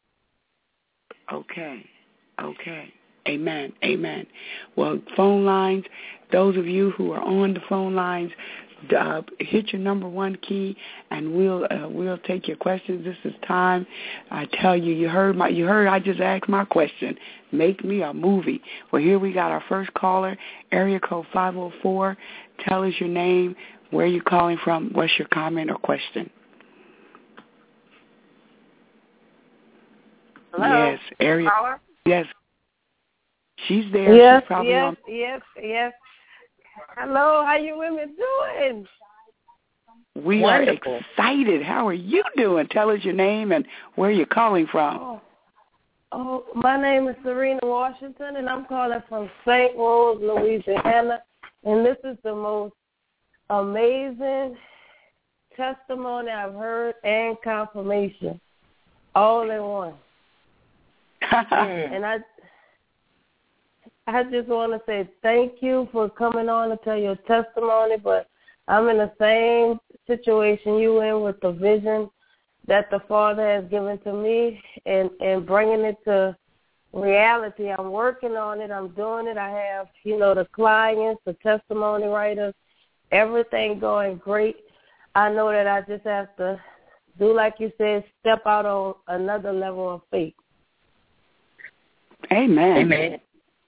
Okay. Amen. Well, phone lines, those of you who are on the phone lines, hit your number 1 key, and we'll take your questions. This is time. I tell you, you heard I just asked my question. Make me a movie. Well, here we got our first caller, area code 504. Tell us your name, where you're calling from, what's your comment or question. Hello? Yes, area. Caller? Yes. She's there. Yes, She's probably on. yes. Hello, how you women doing? We Wonderful. are excited. How are you doing? Tell us your name and where you're calling from. Oh, my name is Serena Washington, and I'm calling from St. Rose, Louisiana. And this is the most amazing testimony I've heard and confirmation all in one. And I just want to say thank you for coming on to tell your testimony, but I'm in the same situation you in with the vision that the Father has given to me and bringing it to reality. I'm working on it. I'm doing it. I have, the clients, the testimony writers, everything going great. I know that I just have to do, like you said, step out on another level of faith. Amen.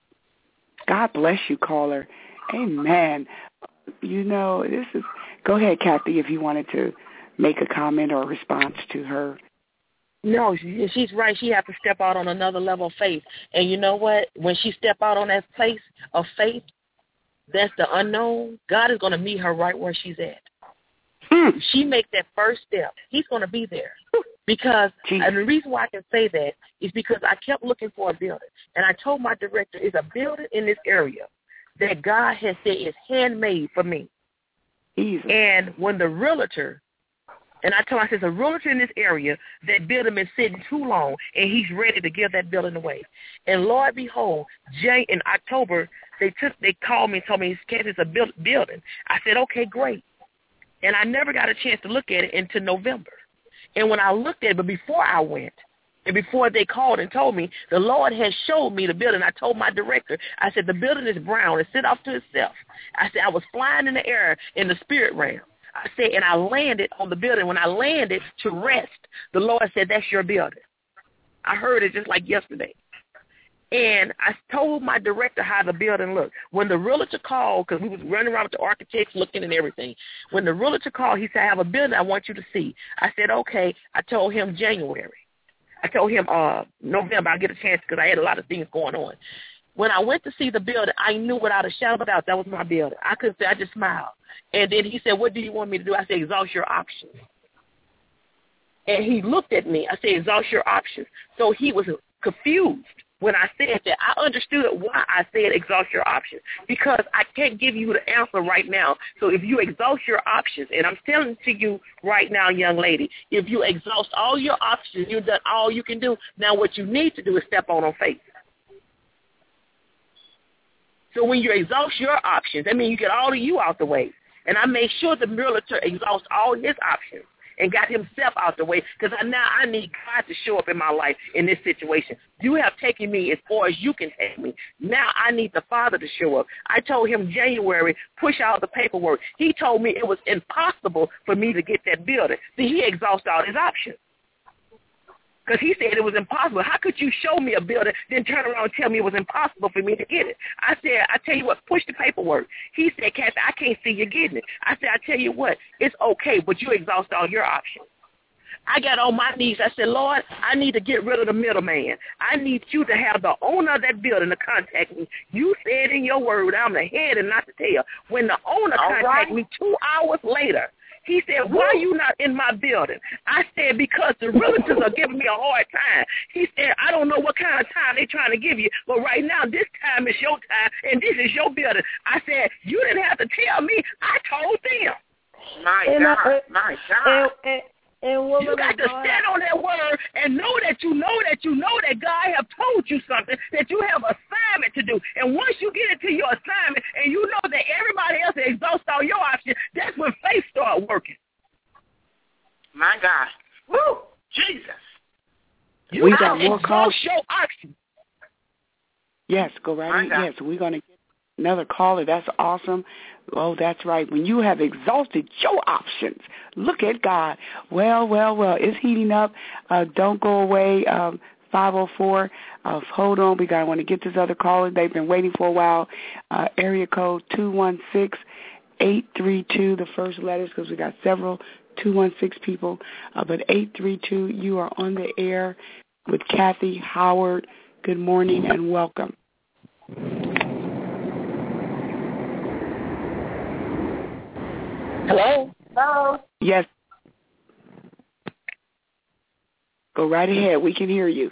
God bless you, caller. Amen. This is. Go ahead, Kathy, if you wanted to make a comment or response to her. No, she's right. She has to step out on another level of faith. And you know what? When she step out on that place of faith, that's the unknown, God is going to meet her right where she's at. She make that first step, he's going to be there. Because, and the reason why I can say that is because I kept looking for a building. And I told my director, it's a building in this area that God has said is handmade for me. Easy. And when the realtor, and I told him, I said, a realtor in this area, that building been sitting too long, and he's ready to give that building away. And Lord behold, in October, they called me and told me, it's a building. I said, okay, great. And I never got a chance to look at it until November. And when I looked at it, but before I went, and before they called and told me, the Lord has showed me the building. I told my director, I said, the building is brown. It sit off to itself. I said, I was flying in the air in the spirit realm. I said, and I landed on the building. When I landed to rest, the Lord said, that's your building. I heard it just like yesterday. And I told my director how the building looked. When the realtor called, because we was running around with the architects looking and everything, when the realtor called, he said, I have a building I want you to see. I said, okay. I told him January. I told him November. I'll get a chance because I had a lot of things going on. When I went to see the building, I knew without a shadow of a doubt that was my building. I couldn't say, I just smiled. And then he said, what do you want me to do? I said, exhaust your options. And he looked at me. I said, exhaust your options. So he was confused when I said that. I understood why I said exhaust your options, because I can't give you the answer right now. So if you exhaust your options, and I'm telling to you right now, young lady, if you exhaust all your options, you've done all you can do. Now what you need to do is step on faith. So when you exhaust your options, that means you get all of you out the way. And I made sure the realtor exhausts all his options and got himself out the way, because now I need God to show up in my life in this situation. You have taken me as far as you can take me. Now I need the Father to show up. I told him January, push out the paperwork. He told me it was impossible for me to get that building. See, he exhausted all his options. Because he said it was impossible. How could you show me a building, then turn around and tell me it was impossible for me to get it? I said, I tell you what, push the paperwork. He said, Kathy, I can't see you getting it. I said, I tell you what, it's okay, but you exhaust all your options. I got on my knees. I said, Lord, I need to get rid of the middleman. I need you to have the owner of that building to contact me. You said in your word, I'm the head and not the tail. When the owner contacted me 2 hours later, he said, why are you not in my building? I said, because the realtors are giving me a hard time. He said, I don't know what kind of time they're trying to give you, but right now this time is your time, and this is your building. I said, you didn't have to tell me. I told them. My God. And you got to stand on that word and know that God have told you something, that you have a assignment to do. And once you get into your assignment and you know that everybody else has exhausted all your options, that's when faith starts working. My God. Woo! Jesus. We got more calls. Your options. Yes, go right in. Yes, we're going to get another caller. That's awesome. Oh, that's right. When you have exhausted your options, look at God. Well, it's heating up. Don't go away. 504. Hold on. I want to get this other caller. They've been waiting for a while. Area code 216-832, the first letters, because we got several 216 people. But 832, you are on the air with Kathy Howard. Good morning and welcome. Hello? Hello? Yes. Go right ahead. We can hear you.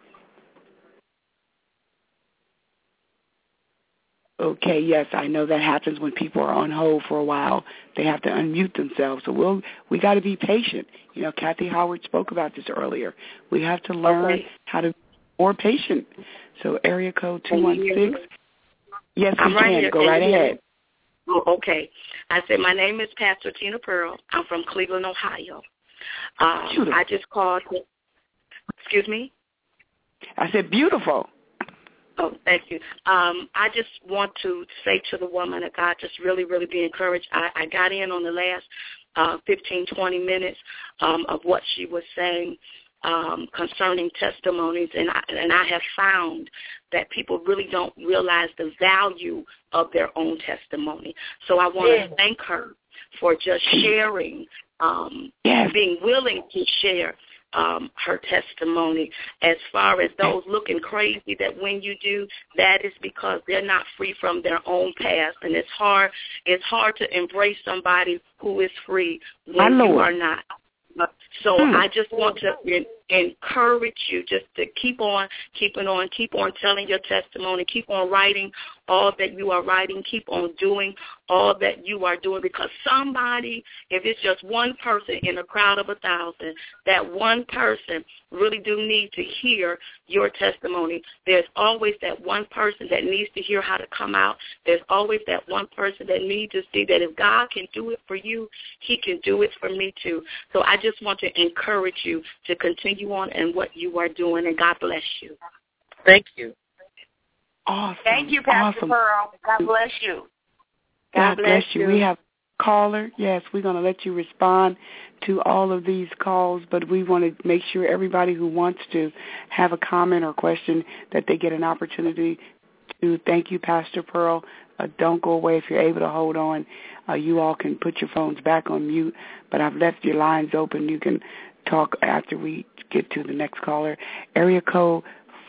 Okay, yes, I know that happens when people are on hold for a while. They have to unmute themselves. So we got to be patient. You know, Kathy Howard spoke about this earlier. We have to learn how to be more patient. So area code 216. Yes, we can. Go right ahead. Oh, okay. I said, my name is Pastor Tina Pearl. I'm from Cleveland, Ohio. I just called. Excuse me? I said beautiful. Oh, thank you. I just want to say to the woman of God, just really, really be encouraged. I got in on the last 15, 20 minutes of what she was saying concerning testimonies, and I have found that people really don't realize the value of their own testimony. So I want to thank her for just sharing, being willing to share her testimony. As far as those looking crazy, that when you do, that is because they're not free from their own past, and it's hard to embrace somebody who is free when you are not. So I just want to encourage you just to keep on telling your testimony, keep on writing all that you are writing, keep on doing all that you are doing, because somebody, if it's just one person in a crowd of 1,000, that one person really do need to hear your testimony. There's always that one person that needs to hear how to come out. There's always that one person that needs to see that if God can do it for you, he can do it for me too. So I just want to encourage you to continue on in what you are doing, and God bless you. Thank you. Awesome. Thank you, Pastor Pearl. God bless you. God bless you. We have a caller. Yes, we're going to let you respond to all of these calls, but we want to make sure everybody who wants to have a comment or question that they get an opportunity to. Thank you, Pastor Pearl. Don't go away if you're able to hold on. You all can put your phones back on mute, but I've left your lines open. You can talk after we get to the next caller. Area code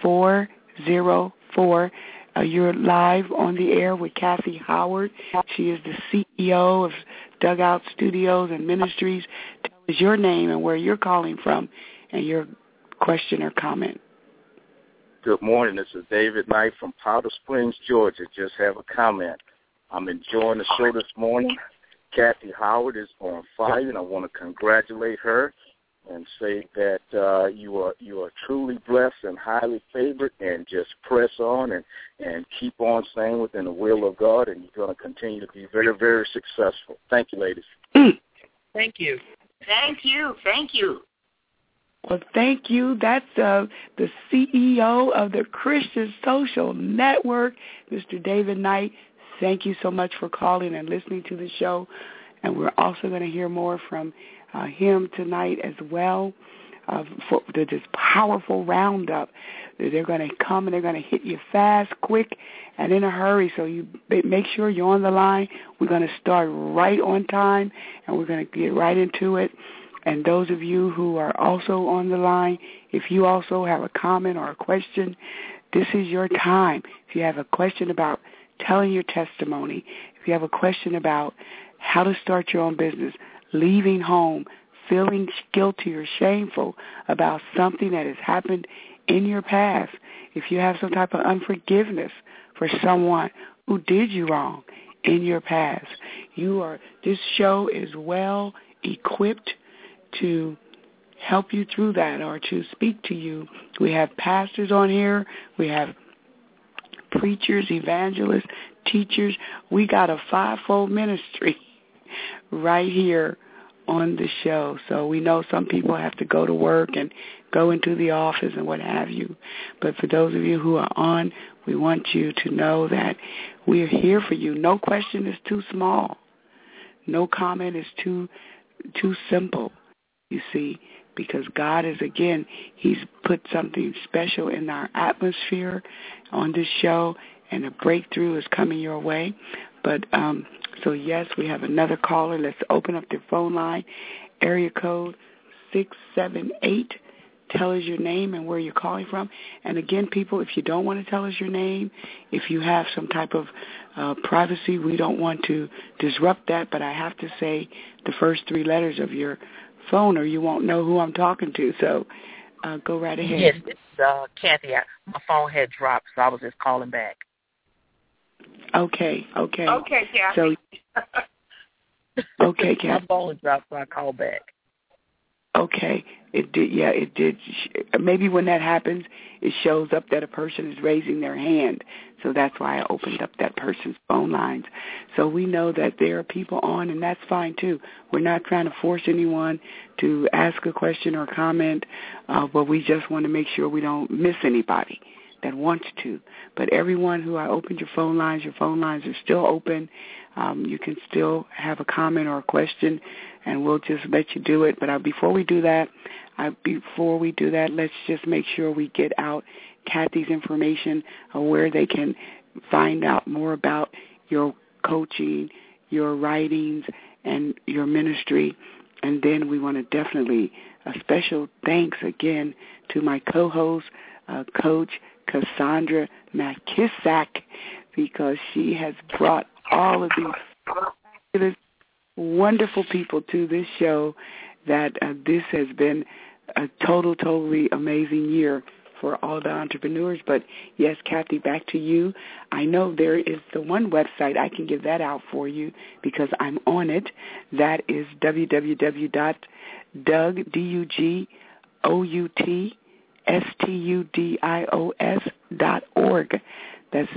404. You're live on the air with Kathy Howard. She is the CEO of Dugout Studios and Ministries. Tell us your name and where you're calling from and your question or comment. Good morning. This is David Knight from Powder Springs, Georgia. Just have a comment. I'm enjoying the show this morning. Kathy Howard is on fire, and I want to congratulate her and say that you are truly blessed and highly favored, and just press on and keep on staying within the will of God, and you're going to continue to be very, very successful. Thank you, ladies. Thank you. Thank you. Thank you. Well, thank you. That's the CEO of the Christian Social Network, Mr. David Knight. Thank you so much for calling and listening to the show. And we're also going to hear more from him tonight as well for this powerful roundup. They're going to come and they're going to hit you fast, quick, and in a hurry. So you make sure you're on the line. We're going to start right on time, and we're going to get right into it. And those of you who are also on the line, if you also have a comment or a question, this is your time. If you have a question about telling your testimony, if you have a question about how to start your own business, leaving home, feeling guilty or shameful about something that has happened in your past, if you have some type of unforgiveness for someone who did you wrong in your past, this show is well equipped to help you through that or to speak to you. We have pastors on here. We have preachers, evangelists, teachers. We got a fivefold ministry right here on the show. So we know some people have to go to work and go into the office and what have you. But for those of you who are on, we want you to know that we are here for you. No question is too small. No comment is too simple, you see, because God is, again, he's put something special in our atmosphere on this show, and a breakthrough is coming your way. But so, yes, we have another caller. Let's open up the phone line. Area code 678. Tell us your name and where you're calling from. And, again, people, if you don't want to tell us your name, if you have some type of privacy, we don't want to disrupt that. But I have to say the first three letters of your phone or you won't know who I'm talking to. So go right ahead. Yes, this is Kathy. My phone had dropped, so I was just calling back. Okay, Kathy. So, okay, Kathy. My phone dropped, so I called back. Okay, it did. Yeah, it did. Maybe when that happens, it shows up that a person is raising their hand. So that's why I opened up that person's phone lines. So we know that there are people on, and that's fine too. We're not trying to force anyone to ask a question or comment, but we just want to make sure we don't miss anybody that wants to. But everyone who I opened your phone lines are still open. You can still have a comment or a question, and we'll just let you do it. But before we do that, let's just make sure we get out Kathy's information of where they can find out more about your coaching, your writings, and your ministry. And then we want to definitely a special thanks again to my co-host, Coach Cassandra McKissack, because she has brought all of these wonderful people to this show that this has been a totally amazing year for all the entrepreneurs. But, yes, Kathy, back to you. I know there is the one website. I can give that out for you because I'm on it. That is www.DougOutStudios.org. That's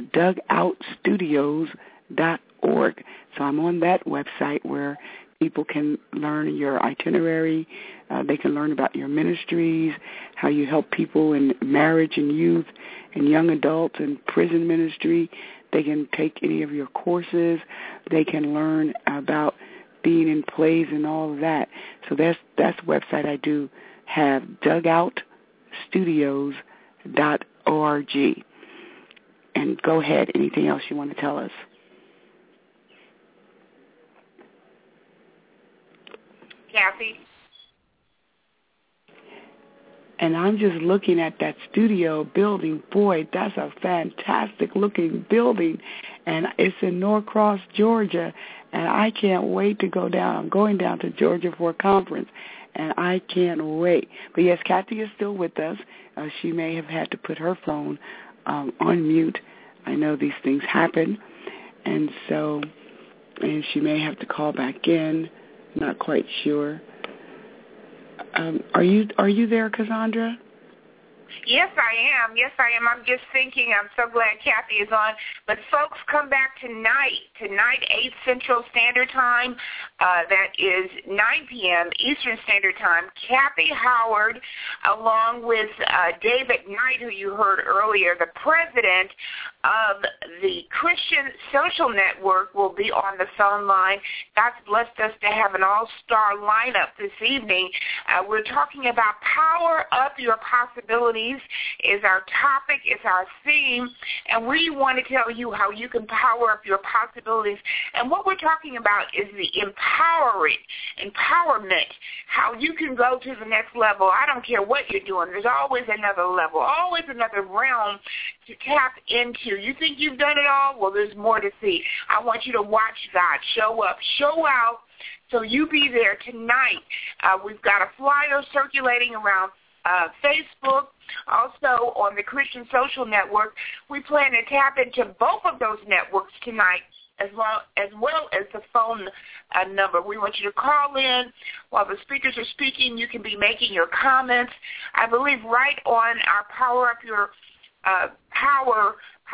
DougOutStudios.org. So I'm on that website where people can learn your itinerary. They can learn about your ministries, how you help people in marriage and youth and young adults and prison ministry. They can take any of your courses. They can learn about being in plays and all of that. So that's the website I do have, DougOutStudios.org. And go ahead. Anything else you want to tell us? Kathy? And I'm just looking at that studio building. Boy, that's a fantastic-looking building. And it's in Norcross, Georgia. And I can't wait to go down. I'm going down to Georgia for a conference. And I can't wait. But, yes, Kathy is still with us. She may have had to put her phone on mute. I know these things happen. And she may have to call back in. Not quite sure. Are you there, Cassandra? Yes, I am. I'm just thinking, I'm so glad Kathy is on. But folks, come back tonight, 8 Central Standard Time. That is 9 p.m. Eastern Standard Time. Kathy Howard, along with David Knight, who you heard earlier, the president of the Christian Social Network, will be on the phone line. God's blessed us to have an all-star lineup this evening. We're talking about Power Up Your Possibilities is our topic, is our theme, and we want to tell you how you can power up your possibilities. And what we're talking about is the empowerment, how you can go to the next level. I don't care what you're doing. There's always another level, always another realm to tap into. You think you've done it all? Well, there's more to see. I want you to watch God show up, show out, so you be there tonight. We've got a flyer circulating around Facebook, also on the Christian Social Network. We plan to tap into both of those networks tonight, as well as the phone number. We want you to call in while the speakers are speaking. You can be making your comments. I believe right on our Power Up Your Power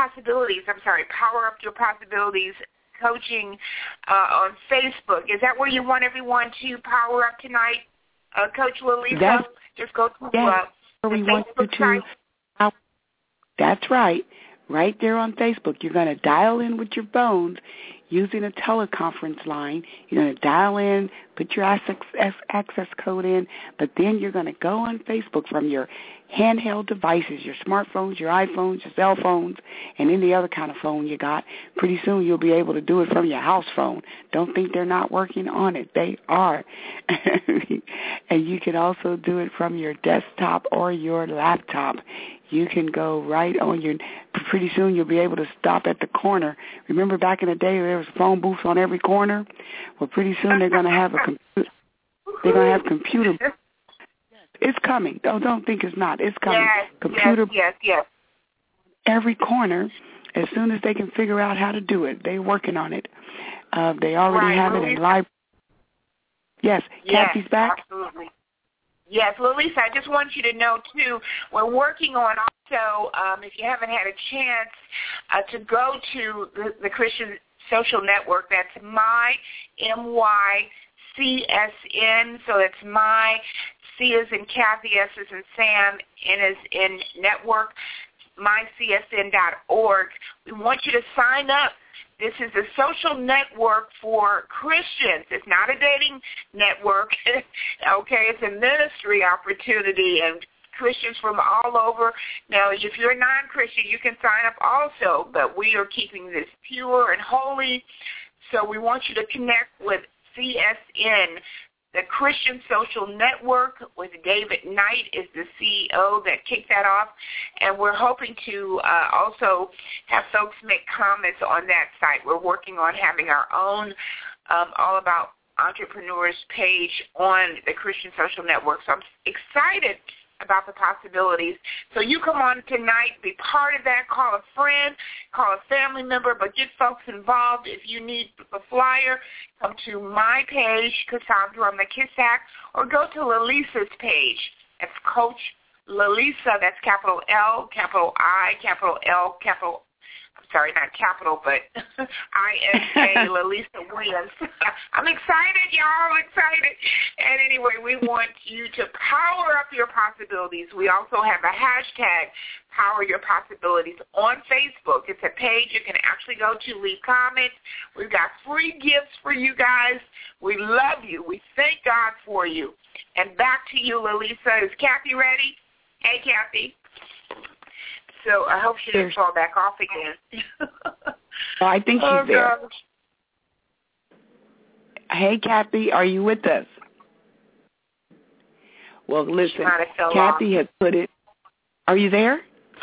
Up Your Possibilities coaching on Facebook. Is that where you want everyone to power up tonight, Coach Lalisa? Just go to the Facebook site. That's right. Right there on Facebook. You're going to dial in with your phones using a teleconference line. You're going to dial in, put your access code in, but then you're going to go on Facebook from your handheld devices, your smartphones, your iPhones, your cell phones, and any other kind of phone you got. Pretty soon you'll be able to do it from your house phone. Don't think they're not working on it. They are. And you can also do it from your desktop or your laptop. You can go right on your, pretty soon you'll be able to stop at the corner. Remember back in the day there was phone booths on every corner? Well, pretty soon they're going to have computer. It's coming. Don't think it's not. It's coming. Yes. Every corner, as soon as they can figure out how to do it. They're working on it. They already have it in library. Yes, Kathy's back. Absolutely. Yes, Lalisa, I just want you to know, too, we're working on also, if you haven't had a chance, to go to the Christian Social Network. That's MyCSN. So it's My, C as in Kathy, S as in Sam, N as in Network, mycsn.org. We want you to sign up. This is a social network for Christians. It's not a dating network. Okay, it's a ministry opportunity, and Christians from all over. Now, if you're non-Christian, you can sign up also, but we are keeping this pure and holy. So we want you to connect with CSN, the Christian Social Network, with David Knight is the CEO that kicked that off. And we're hoping to also have folks make comments on that site. We're working on having our own All About Entrepreneurs page on the Christian Social Network. So I'm excited about the possibilities. So you come on tonight, be part of that, call a friend, call a family member, but get folks involved. If you need a flyer, come to my page, Cassandra McKissack, or go to Lalisa's page. It's Coach Lalisa, that's capital L, capital I, capital L, capital, sorry, not capital, but I-S-A, Lalisa Williams. I'm excited, y'all, excited. And anyway, we want you to power up your possibilities. We also have a hashtag, Power Your Possibilities, on Facebook. It's a page you can actually go to, leave comments. We've got free gifts for you guys. We love you. We thank God for you. And back to you, Lalisa. Is Kathy ready? Hey, Kathy. So I hope she didn't fall back off again. Well, I think she's there. Gosh. Hey, Kathy, are you with us? Well, listen, Kathy had put it. Are you there?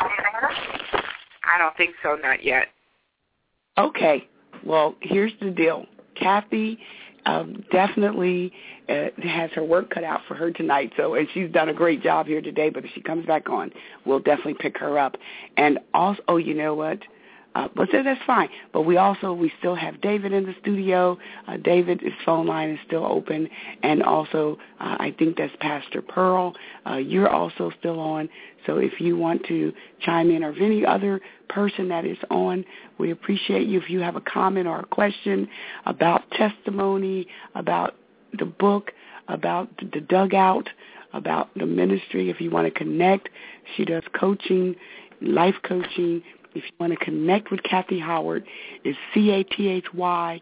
I don't think so, not yet. Okay. Well, here's the deal. Kathy definitely has her work cut out for her tonight. So, and she's done a great job here today, but if she comes back on, we'll definitely pick her up. And also, you know what? But that's fine. But we still have David in the studio. David's phone line is still open. And also, I think that's Pastor Pearl. You're also still on. So if you want to chime in, or if any other person that is on, we appreciate you. If you have a comment or a question about testimony, about the book, about the dugout, about the ministry, if you want to connect, she does coaching, life coaching. If you want to connect with Kathy Howard, it's CathyHoward.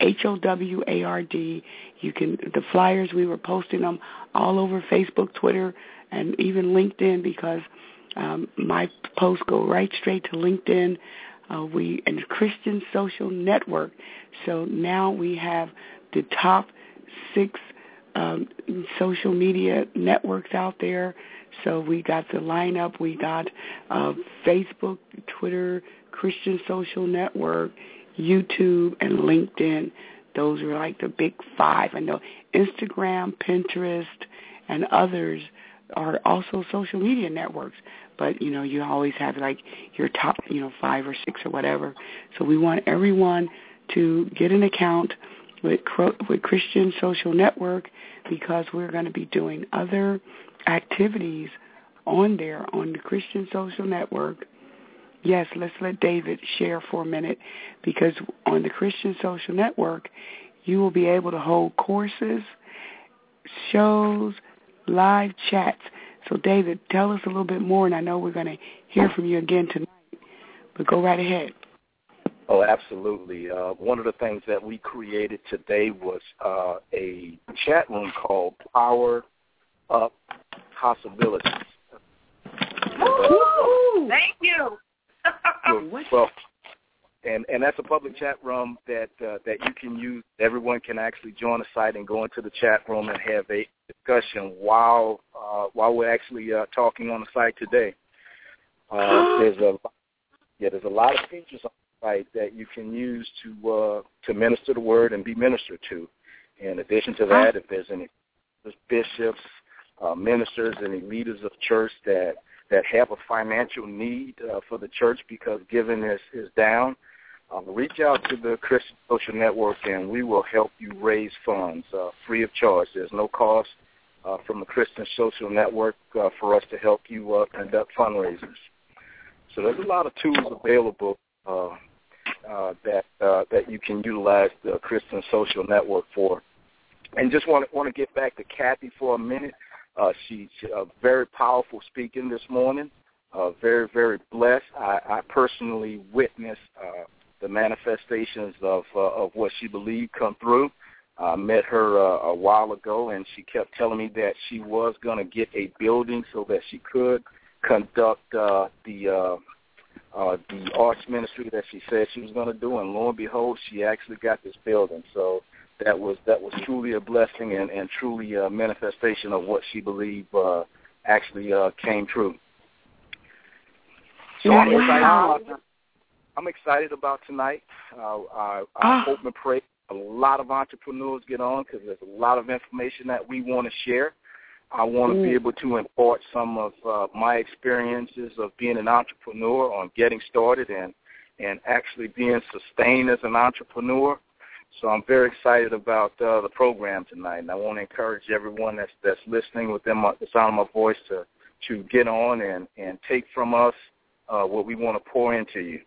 You can, the flyers, we were posting them all over Facebook, Twitter, and even LinkedIn, because my posts go right straight to LinkedIn. And the Christian Social Network. So now we have the top 6 social media networks out there. So we got the lineup. We got Facebook, Twitter, Christian Social Network, YouTube, and LinkedIn. Those are like the big 5. I know Instagram, Pinterest, and others are also social media networks. But, you know, you always have like your top, 5 or 6 or whatever. So we want everyone to get an account with Christian Social Network, because we're going to be doing other activities on there on the Christian Social Network Yes, let's let David share for a minute, because on the Christian Social Network, you will be able to hold courses, shows, live chats. So, David, tell us a little bit more, and I know we're going to hear from you again tonight, but go right ahead. Oh, absolutely. One of the things that we created today was a chat room called Power Up Possibilities. Thank you. Well, and that's a public chat room that you can use. Everyone can actually join the site and go into the chat room and have a discussion while we're actually talking on the site today. There's a lot of features on the site that you can use to minister the word and be ministered to. In addition to that, if there's any bishops, ministers, any leaders of church that have a financial need for the church because giving is down, reach out to the Christian Social Network and we will help you raise funds free of charge. There's no cost from the Christian Social Network for us to help you conduct fundraisers. So there's a lot of tools available that you can utilize the Christian Social Network for. And just want to get back to Kathy for a minute. She's a very powerful speaking this morning, very, very blessed. I personally witnessed the manifestations of what she believed come through. I met her a while ago, and she kept telling me that she was going to get a building so that she could conduct the arts ministry that she said she was going to do. And lo and behold, she actually got this building. So that was truly a blessing and truly a manifestation of what she believed actually came true. So I'm excited about tonight. I hope and pray a lot of entrepreneurs get on because there's a lot of information that we want to share. I want to be able to impart some of my experiences of being an entrepreneur on getting started and actually being sustained as an entrepreneur. So I'm very excited about the program tonight, and I want to encourage everyone that's listening within the sound of my voice to get on and take from us what we want to pour into you.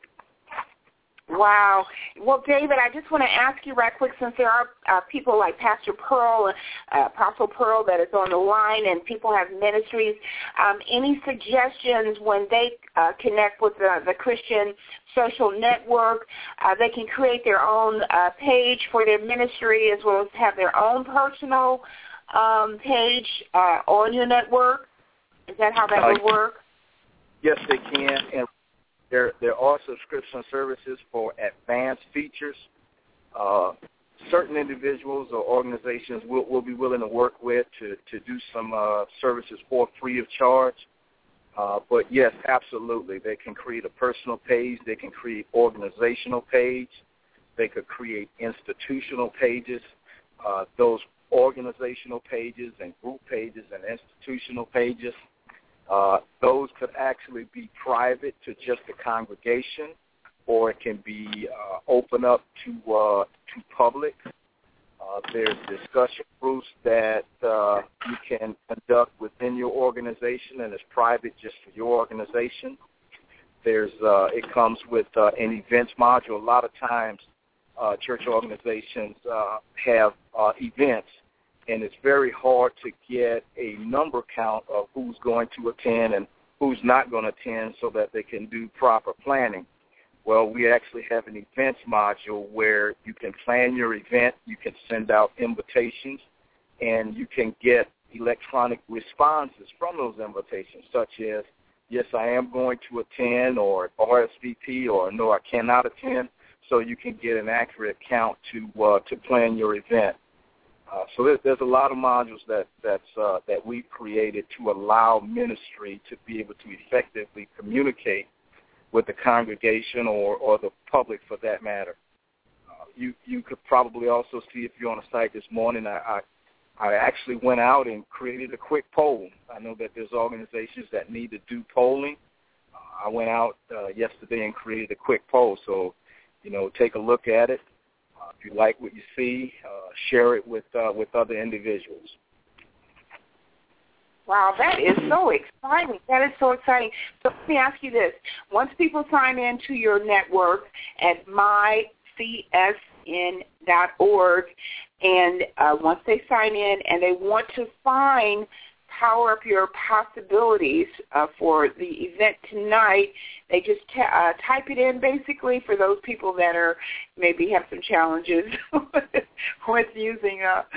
Wow. Well, David, I just want to ask you right quick, since there are people like Pastor Pearl, Apostle Pearl that is on the line, and people have ministries, any suggestions when they connect with the Christian Social Network? They can create their own page for their ministry as well as have their own personal page on your network? Is that how that would work? Yes, they can. And there are subscription services for advanced features. Certain individuals or organizations will be willing to work with to do some services for free of charge. But, yes, absolutely. They can create a personal page. They can create organizational page. They could create institutional pages. Those organizational pages and group pages and institutional pages, those could actually be private to just the congregation, or it can be open up to public. There's discussion groups that you can conduct within your organization, and it's private just for your organization. It comes with an events module. A lot of times church organizations have events, and it's very hard to get a number count of who's going to attend and who's not going to attend so that they can do proper planning. Well, we actually have an events module where you can plan your event, you can send out invitations, and you can get electronic responses from those invitations, such as, yes, I am going to attend, or RSVP, or no, I cannot attend, so you can get an accurate count to plan your event. So there's a lot of modules that we've created to allow ministry to be able to effectively communicate with the congregation or the public for that matter. You could probably also see, if you're on the site this morning, I actually went out and created a quick poll. I know that there's organizations that need to do polling. I went out yesterday and created a quick poll. So, take a look at it. If you like what you see, share it with other individuals. Wow, that is so exciting. That is so exciting. So let me ask you this. Once people sign in to your network at mycsn.org, and once they sign in and they want to find Power Up Your Possibilities for the event tonight, they just type it in basically for those people that are maybe have some challenges with using,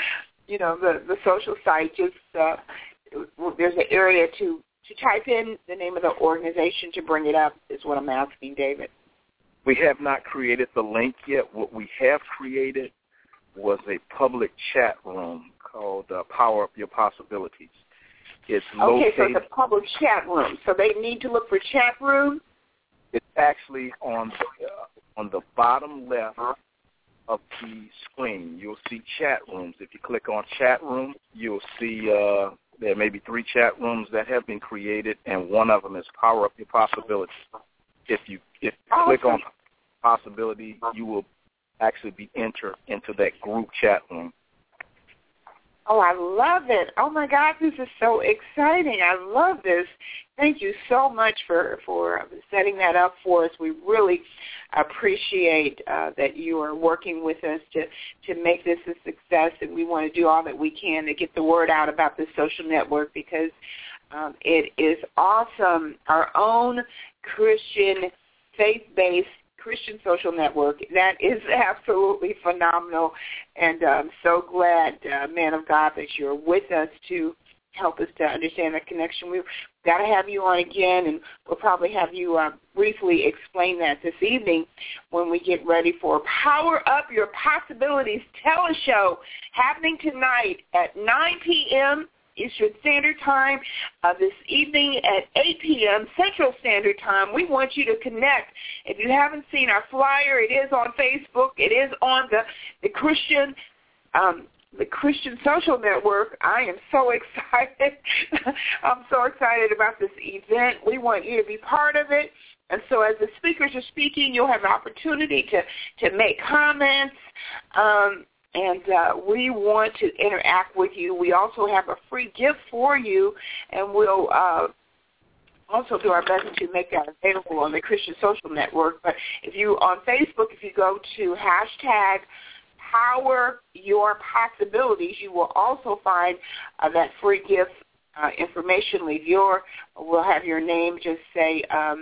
the social site. Just there's an area to type in the name of the organization to bring it up is what I'm asking, David. We have not created the link yet. What we have created was a public chat room called Power Up Your Possibilities. It's located. Okay, so it's a public chat room. So they need to look for chat room? It's actually on the bottom left of the screen. You'll see chat rooms. If you click on chat room, you'll see there may be 3 chat rooms that have been created, and one of them is Power Up Your Possibilities. If you click on possibility, you will actually be entered into that group chat room. Oh, I love it. Oh, my God, this is so exciting. I love this. Thank you so much for setting that up for us. We really appreciate that you are working with us to make this a success, and we want to do all that we can to get the word out about this social network because it is awesome. Our own Christian, faith-based Christian social network. That is absolutely phenomenal, and I'm so glad, man of God, that you're with us to help us to understand the connection. We've got to have you on again, and we'll probably have you briefly explain that this evening when we get ready for Power Up Your Possibilities teleshow happening tonight at 9 p.m. Eastern Standard Time, this evening at 8 p.m. Central Standard Time. We want you to connect. If you haven't seen our flyer, it is on Facebook. It is on the Christian Social Network. I am so excited. I'm so excited about this event. We want you to be part of it. And so as the speakers are speaking, you'll have an opportunity to make comments. And we want to interact with you. We also have a free gift for you, and we'll also do our best to make that available on the Christian Social Network. But if you, on Facebook, if you go to hashtag Power Your Possibilities, you will also find that free gift information. We'll have your name. Just say,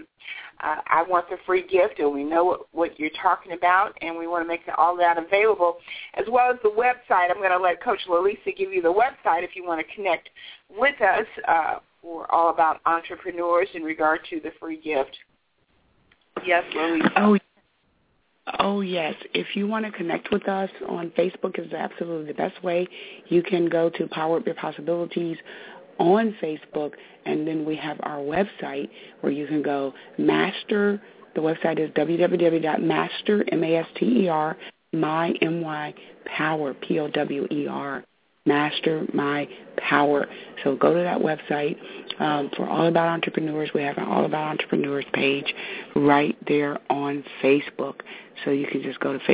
I want the free gift, and we know what you're talking about, and we want to make all that available, as well as the website. I'm going to let Coach Lalisa give you the website if you want to connect with us for All About Entrepreneurs in regard to the free gift. Yes, Lalisa. Oh, yes. If you want to connect with us on Facebook, is absolutely the best way. You can go to Power Up Your Possibilities on Facebook, and then we have our website where you can go master. The website is www.master, M-A-S-T-E-R, power, P-O-W-E-R, Master My Power. So go to that website. For All About Entrepreneurs, we have an All About Entrepreneurs page right there on Facebook. So you can just go to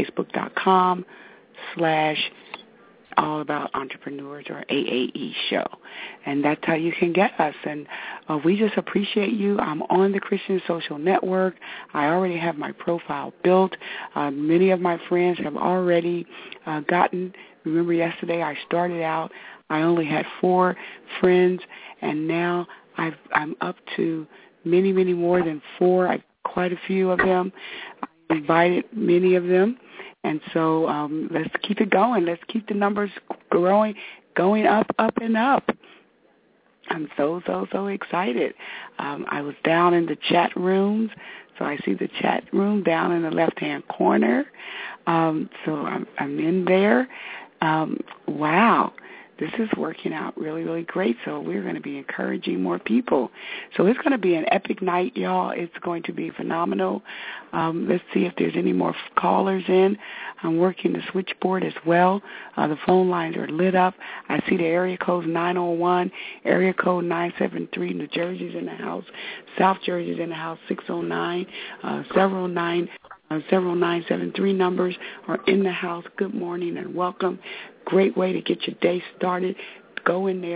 facebook.com/All About Entrepreneurs or AAE show. And that's how you can get us. And we just appreciate you. I'm on the Christian Social Network. I already have my profile built. Many of my friends have already gotten. Remember yesterday I started out, I only had 4 friends, and now I'm up to many, many more than 4. Quite a few of them. I invited many of them. And so let's keep it going. Let's keep the numbers going up, and up. I'm so excited. I was down in the chat rooms, so I see the chat room down in the left-hand corner. So I'm in there. Wow. This is working out really, really great. So we're going to be encouraging more people. So it's going to be an epic night, y'all. It's going to be phenomenal. Let's see if there's any more callers in. I'm working the switchboard as well. The phone lines are lit up. I see the area code 901, area code 973. New Jersey's in the house. South Jersey's in the house, 609. Several 973 numbers are in the house. Good morning and welcome. Great way to get your day started. Go in there,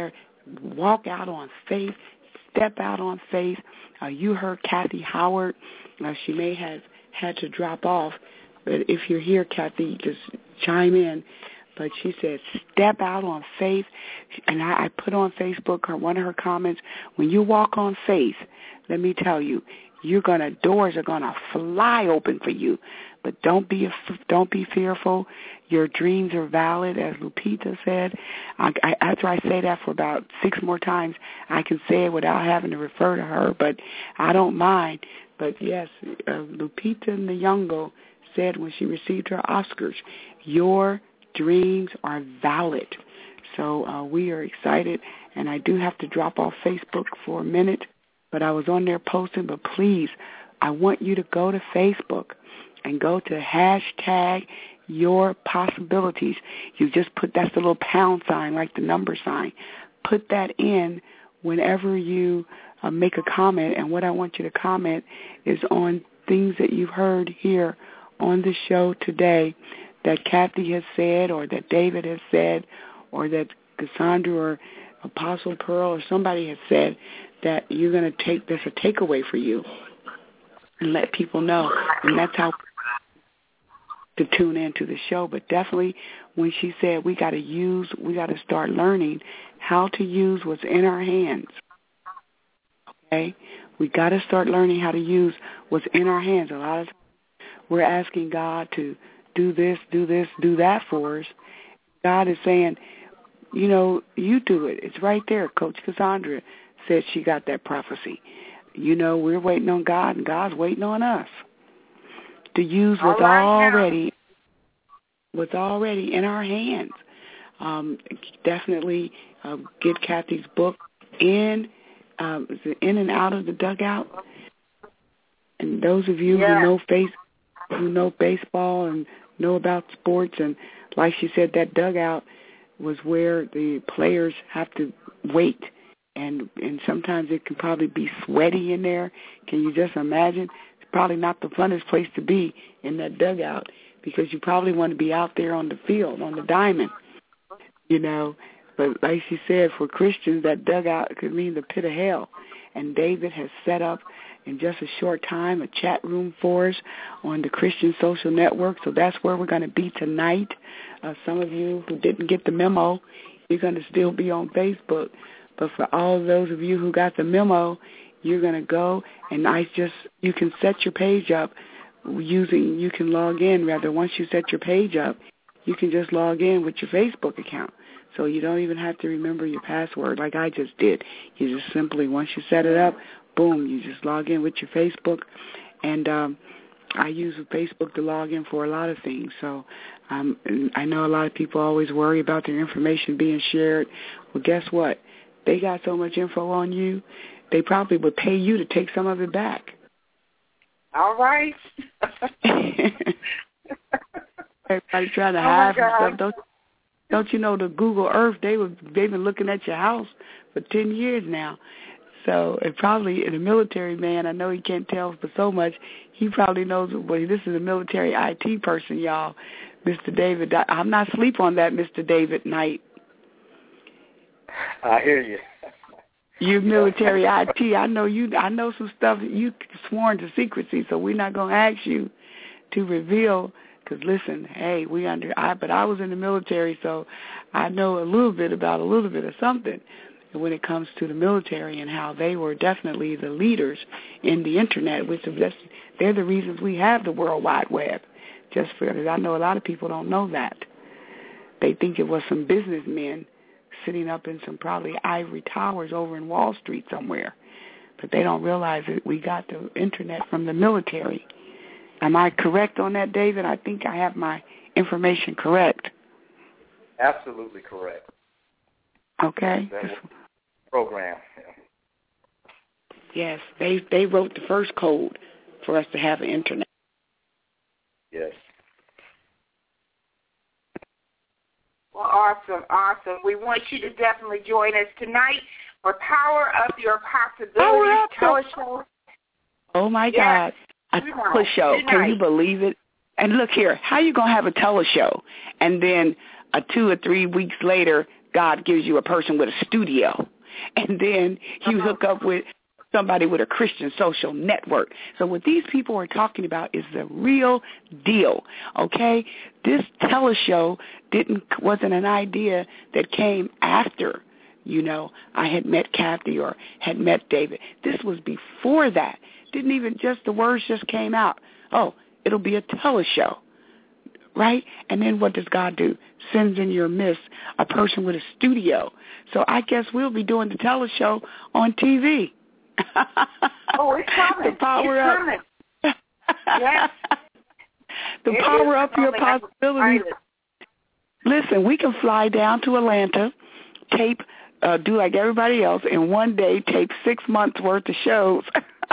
walk out on faith, step out on faith. You heard Kathy Howard. She may have had to drop off, but if you're here, Kathy, just chime in. But she said, step out on faith. And I put on Facebook one of her comments, when you walk on faith, let me tell you, doors are gonna fly open for you. But don't be fearful. Your dreams are valid, as Lupita said. After I say that for about 6 more times, I can say it without having to refer to her, but I don't mind. But yes, Lupita Nyong'o said when she received her Oscars, your dreams are valid. So we are excited, and I do have to drop off Facebook for a minute, but I was on there posting. But please, I want you to go to Facebook and go to hashtag your possibilities. You just put, that's the little pound sign, like the number sign. Put that in whenever you make a comment, and what I want you to comment is on things that you've heard here on the show today that Kathy has said, or that David has said, or that Cassandra or Apostle Pearl or somebody has said, that you're going to take, that's a takeaway for you, and let people know. And that's how to tune into the show. But definitely when she said we got to start learning how to use what's in our hands. Okay? We got to start learning how to use what's in our hands. A lot of times we're asking God to do this, do that for us. God is saying, you do it. It's right there. Coach Cassandra said she got that prophecy. We're waiting on God, and God's waiting on us to use what's already in our hands. Definitely get Kathy's book in and out of the dugout. And those of you who know baseball and know about sports, and like she said, that dugout was where the players have to wait, and sometimes it can probably be sweaty in there. Can you just imagine? It's probably not the funnest place to be in that dugout, because you probably want to be out there on the field, on the diamond, But like she said, for Christians, that dugout could mean the pit of hell. And David has set up in just a short time a chat room for us on the Christian Social Network. So that's where we're going to be tonight. Some of you who didn't get the memo, you're going to still be on Facebook. But for all of those of you who got the memo, you're going to go, and you can set your page up you can log in, once you set your page up, you can just log in with your Facebook account. So you don't even have to remember your password like I just did. You just simply, once you set it up, boom, you just log in with your Facebook. And I use Facebook to log in for a lot of things. So I know a lot of people always worry about their information being shared. Well, guess what? They got so much info on you, they probably would pay you to take some of it back. All right. Everybody trying to hide some stuff. Don't you know the Google Earth, they've been looking at your house for 10 years now. So it probably, the military man, I know he can't tell for so much, he probably knows, well, this is a military IT person, y'all, Mr. David. I'm not asleep on that, Mr. David Knight. I hear you. You military IT, I know some stuff that you sworn to secrecy, so we're not going to ask you to reveal. Because listen, hey, but I was in the military, so I know a little bit of something when it comes to the military and how they were definitely the leaders in the internet, which they're the reasons we have the World Wide Web. Just because I know a lot of people don't know that. They think it was some businessmen sitting up in some probably ivory towers over in Wall Street somewhere, but they don't realize that we got the internet from the military. Am I correct on that, David? I think I have my information correct. Absolutely correct. Okay. Program. Yes, they wrote the first code for us to have an internet. Yes. Well, awesome. We want you to definitely join us tonight for Power Up Your Possibilities teleshow. Oh, my God. A teleshow. Can you believe it? And look here, how you going to have a teleshow and then 2 or 3 weeks later God gives you a person with a studio, and then you hook up with somebody with a Christian social network. So what these people are talking about is the real deal, okay? This teleshow wasn't an idea that came after, I had met Kathy or had met David. This was before that. The words just came out. Oh, it'll be a teleshow, right? And then what does God do? Sends in your midst a person with a studio. So I guess we'll be doing the teleshow on TV. Oh, it's coming. The power it's up. Coming. Yes. The power up your possibilities. Listen, we can fly down to Atlanta, tape, do like everybody else, and one day tape 6 months worth of shows.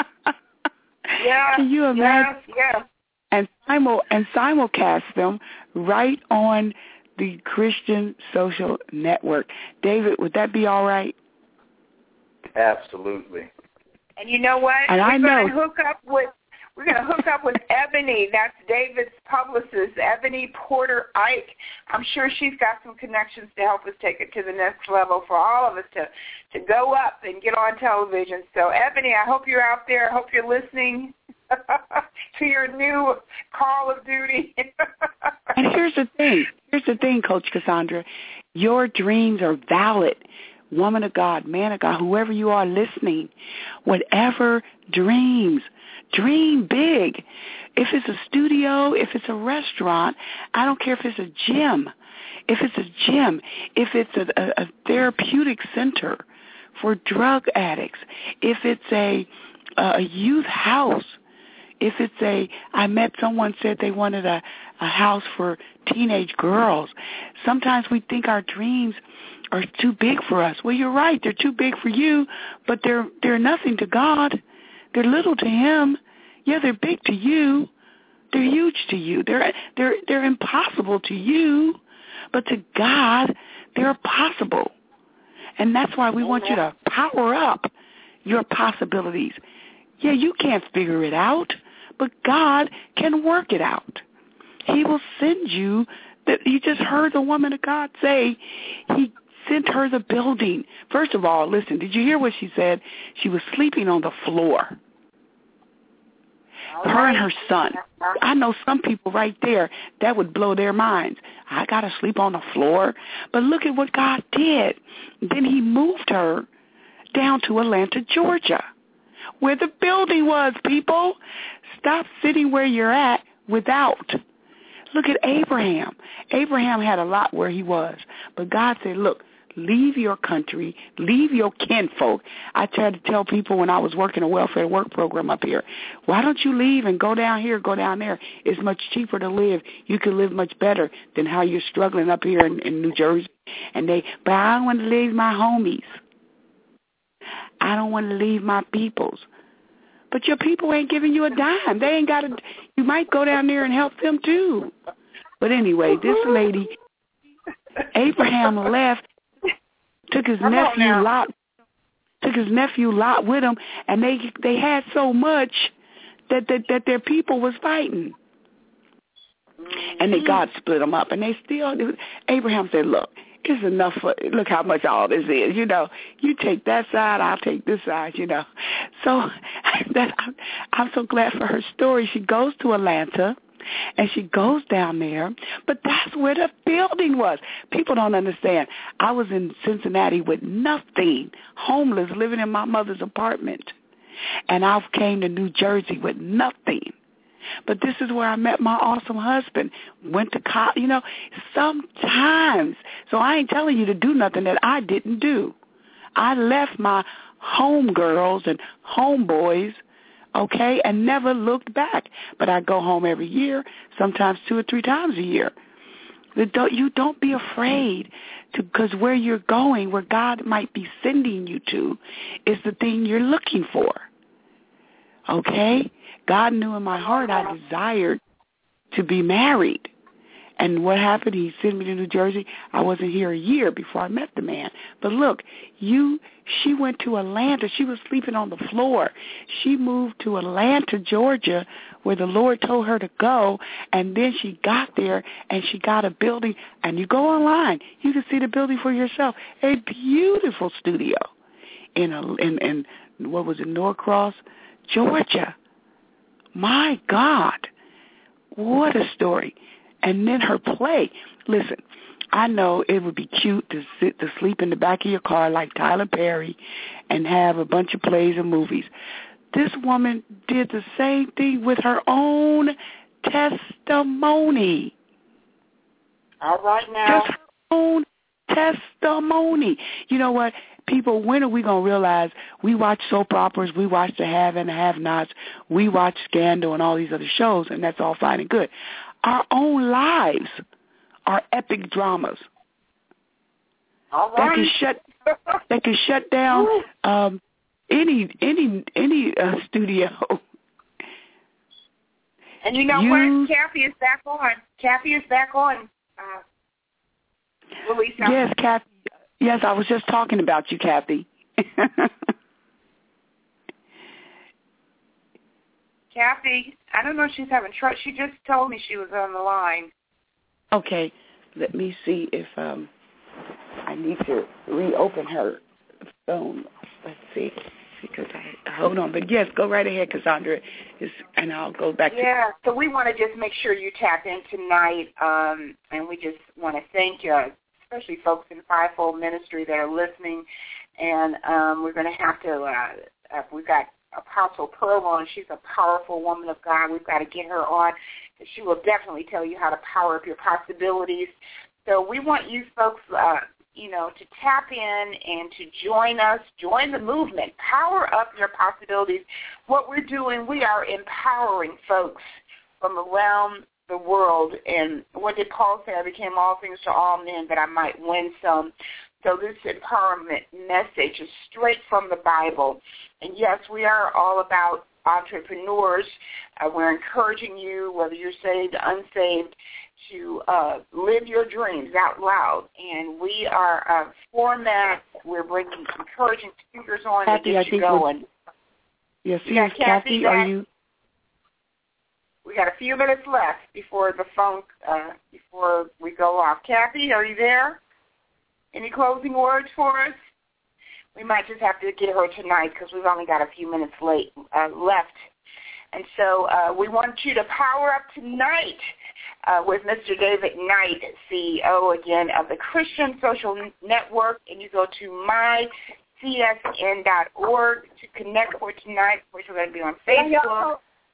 Yeah. Can you imagine? Yes. And simulcast them right on the Christian social network. David, would that be all right? Absolutely. And you know what? And we're going to hook up with Ebony. That's David's publicist, Ebony Porter Ike. I'm sure she's got some connections to help us take it to the next level for all of us to go up and get on television. So, Ebony, I hope you're out there. I hope you're listening to your new call of duty. And here's the thing, Coach Cassandra. Your dreams are valid. Woman of God, man of God, whoever you are listening, whatever dreams, dream big. If it's a studio, if it's a restaurant, I don't care if it's a gym. If it's a therapeutic center for drug addicts, if it's a youth house, if it's I met someone said they wanted a house for teenage girls. Sometimes we think our dreams are too big for us. Well, you're right. They're too big for you, but they're nothing to God. They're little to Him. Yeah, they're big to you. They're huge to you. They're impossible to you, but to God, they're possible. And that's why we want you to power up your possibilities. Yeah, you can't figure it out, but God can work it out. He will send you. You just heard the woman of God say He sent her the building. First of all, listen, did you hear what she said? She was sleeping on the floor. Her and her son. I know some people right there, that would blow their minds. I got to sleep on the floor. But look at what God did. Then He moved her down to Atlanta, Georgia, where the building was, people. Stop sitting where you're at without. Look at Abraham. Abraham had a lot where he was. But God said, look, leave your country, leave your kinfolk. I tried to tell people when I was working a welfare work program up here, why don't you leave and go down here, go down there? It's much cheaper to live. You can live much better than how you're struggling up here in New Jersey. But I don't want to leave my homies. I don't want to leave my peoples. But your people ain't giving you a dime. They ain't got you might go down there and help them too. But anyway, this lady, Abraham left, took his nephew Lot with him, and they had so much that their people was fighting. And then God split them up, and Abraham said, look, it's enough look how much all this is, You take that side, I'll take this side, So I'm so glad for her story. She goes to Atlanta, and she goes down there, but that's where the building was. People don't understand. I was in Cincinnati with nothing, homeless, living in my mother's apartment, and I came to New Jersey with nothing. But this is where I met my awesome husband, went to college, sometimes. So I ain't telling you to do nothing that I didn't do. I left my homegirls and homeboys, okay, and never looked back. But I go home every year, sometimes 2 or 3 times a year. You don't be afraid, because where you're going, where God might be sending you to, is the thing you're looking for, okay? God knew in my heart I desired to be married. And what happened? He sent me to New Jersey. I wasn't here a year before I met the man. But look, she went to Atlanta. She was sleeping on the floor. She moved to Atlanta, Georgia, where the Lord told her to go, and then she got there, and she got a building. And you go online, you can see the building for yourself. A beautiful studio in what was it, Norcross, Georgia. My God, what a story. And then her play. Listen, I know it would be cute to sleep in the back of your car like Tyler Perry and have a bunch of plays and movies. This woman did the same thing with her own testimony. All right now. Just her own testimony. You know what? People, when are we going to realize we watch soap operas, we watch the have and the have-nots, we watch Scandal and all these other shows, and that's all fine and good. Our own lives are epic dramas. All right. That can shut down any studio. And you know what? Kathy is back on. Louisa. Yes, Kathy. Yes, I was just talking about you, Kathy. Kathy, I don't know if she's having trouble. She just told me she was on the line. Okay, let me see if I need to reopen her phone. Let's see, because hold on. But yes, go right ahead, Cassandra, and I'll go back. Yeah, so we want to just make sure you tap in tonight, and we just want to thank you, especially folks in Fivefold Ministry that are listening. And we're going to have to, we've got Apostle Pearl on. She's a powerful woman of God. We've got to get her on. She will definitely tell you how to power up your possibilities. So we want you folks, to tap in and to join us, join the movement, power up your possibilities. What we're doing, we are empowering folks from around the world. And what did Paul say? I became all things to all men that I might win some. So this empowerment message is straight from the Bible. And yes, we are all about entrepreneurs. We're encouraging you, whether you're saved or unsaved, to live your dreams out loud. And we are a format. We're bringing encouraging speakers on Kathy, to get you going. Yes, Kathy, are you? We got a few minutes left before the phone, before we go off. Kathy, are you there? Any closing words for us? We might just have to get her tonight because we've only got a few minutes left. And so we want you to power up tonight with Mr. David Knight, CEO, again, of the Christian Social Network. And you go to mycsn.org to connect for tonight. Of course, we're going to be on Facebook.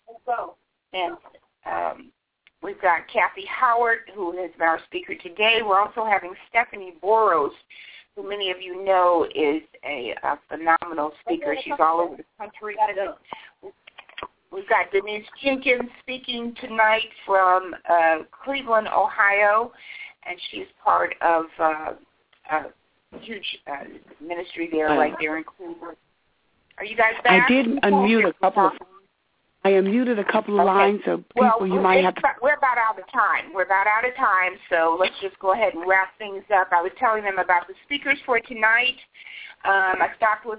And we've got Kathy Howard, who has been our speaker today. We're also having Stephanie Boros, who many of you know is a phenomenal speaker. She's all over the country. We've got Denise Jenkins speaking tonight from Cleveland, Ohio, and she's part of a huge ministry there, right there in Cleveland. Are you guys back? I did unmute a couple of. I unmuted a couple of lines, so people you might have to. We're about out of time. So let's just go ahead and wrap things up. I was telling them about the speakers for tonight. I stopped with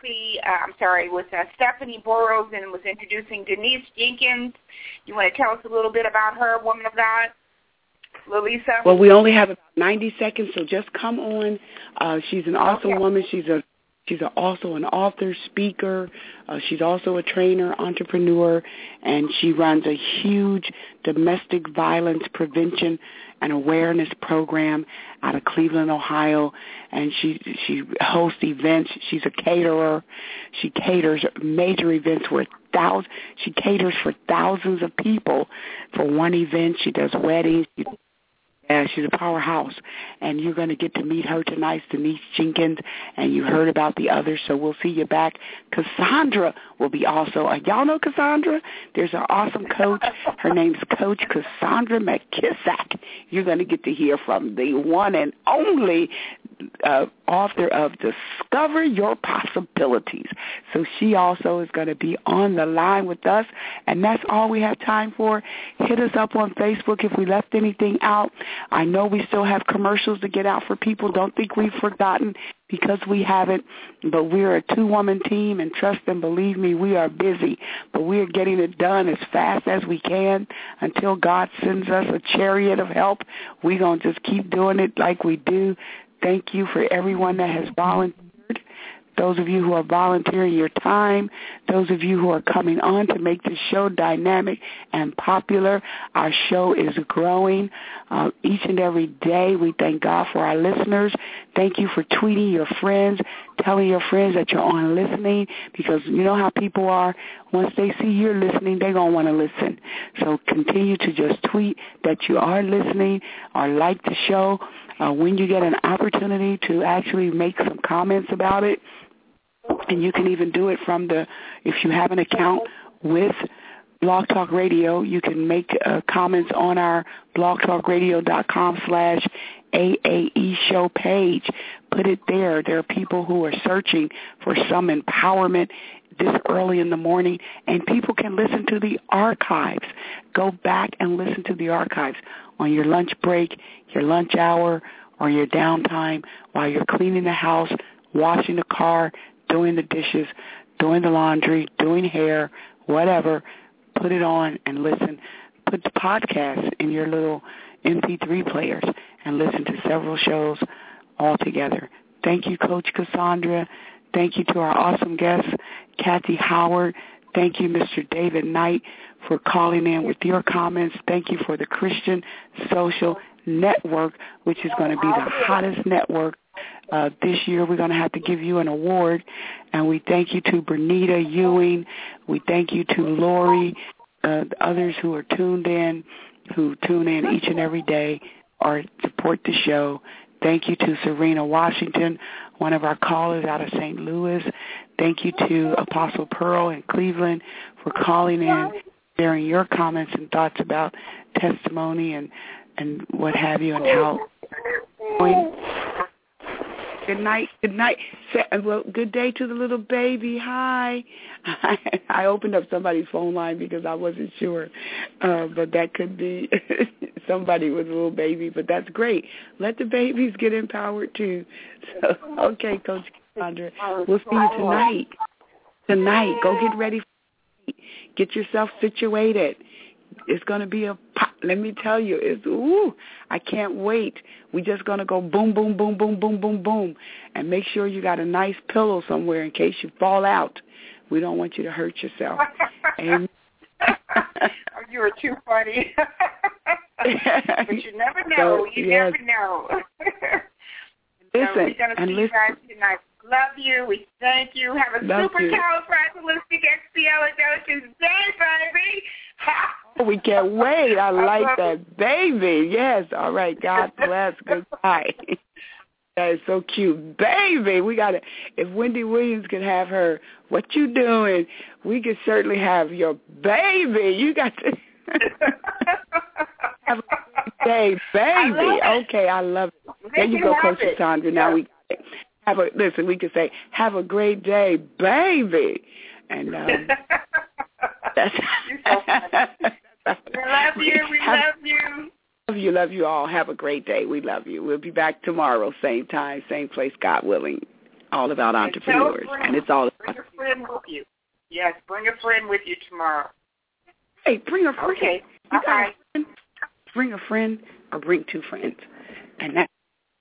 with Stephanie Boros and was introducing Denise Jenkins. You want to tell us a little bit about her, woman of God? Lalisa? Well, we only have about 90 seconds, so just come on. She's an awesome woman. She's also an author, speaker. She's also a trainer, entrepreneur, and she runs a huge domestic violence prevention and awareness program out of Cleveland, Ohio. And she hosts events. She's a caterer. She caters major events where she caters for thousands of people for one event. She does weddings. She's a powerhouse, and you're going to get to meet her tonight, Denise Jenkins, and you heard about the others, so we'll see you back. Cassandra will be also. Y'all know Cassandra? There's an awesome coach. Her name's Coach Cassandra McKissack. You're going to get to hear from the one and only author of Discover Your Possibilities. So she also is going to be on the line with us, and that's all we have time for. Hit us up on Facebook if we left anything out. I know we still have commercials to get out for people. Don't think we've forgotten, because we haven't, but we're a 2-woman team, and trust and believe me, we are busy, but we're getting it done as fast as we can until God sends us a chariot of help. We're going to just keep doing it like we do. Thank you for everyone that has volunteered, those of you who are volunteering your time, those of you who are coming on to make this show dynamic and popular. Our show is growing each and every day. We thank God for our listeners. Thank you for tweeting your friends, telling your friends that you're on listening, because you know how people are. Once they see you're listening, they're going to want to listen. So continue to just tweet that you are listening or like the show. When you get an opportunity to actually make some comments about it, and you can even do it from if you have an account with Blog Talk Radio, you can make comments on our blogtalkradio.com/AAE show page. Put it there. There are people who are searching for some empowerment this early in the morning, and people can listen to the archives. Go back and listen to the archives on your lunch break, your lunch hour, or your downtime while you're cleaning the house, washing the car, doing the dishes, doing the laundry, doing hair, whatever. Put it on and listen. Put the podcast in your little MP3 players and listen to several shows all together. Thank you, Coach Cassandra. Thank you to our awesome guest, Kathy Howard. Thank you, Mr. David Knight, for calling in with your comments. Thank you for the Christian Social Network, which is going to be the hottest network. This year we're going to have to give you an award. And we thank you to Bernita Ewing. We thank you to Lori, others who are tuned in, who tune in each and every day or support the show. Thank you to Serena Washington, one of our callers out of St. Louis. Thank you to Apostle Pearl in Cleveland for calling in, sharing your comments and thoughts about testimony and what have you, and how. Good night. Good night. Well, good day to the little baby. Hi. I opened up somebody's phone line because I wasn't sure, but that could be somebody with a little baby. But that's great. Let the babies get empowered too. So, okay, Coach Cassandra, we'll see you tonight. Tonight, go get ready. Get yourself situated. It's going to be let me tell you, I can't wait. We're just going to go boom, boom, boom, boom, boom, boom, boom. And make sure you got a nice pillow somewhere in case you fall out. We don't want you to hurt yourself. And you are too funny. But you never know. Never know. Listen, we're going to see you guys tonight. Love you. We thank you. Have a supercalifragilisticexpialidocious day, baby. We can't wait. I like that, baby. Yes. All right. God bless. Goodbye. That is so cute. Baby, we got to, if Wendy Williams could have her, what you doing? We could certainly have your baby. You got to have a great day, baby. Okay, I love it. There you go, Coach Cassandra. Now we listen, we could say, have a great day, baby. And that's we love you. We love you. Love you all. Have a great day. We love you. We'll be back tomorrow, same time, same place, God willing. All about entrepreneurs. And it's all about. Bring a friend with you. Yes, bring a friend with you tomorrow. Hey, bring a friend. Okay. Bring a friend or bring 2 friends. And that's.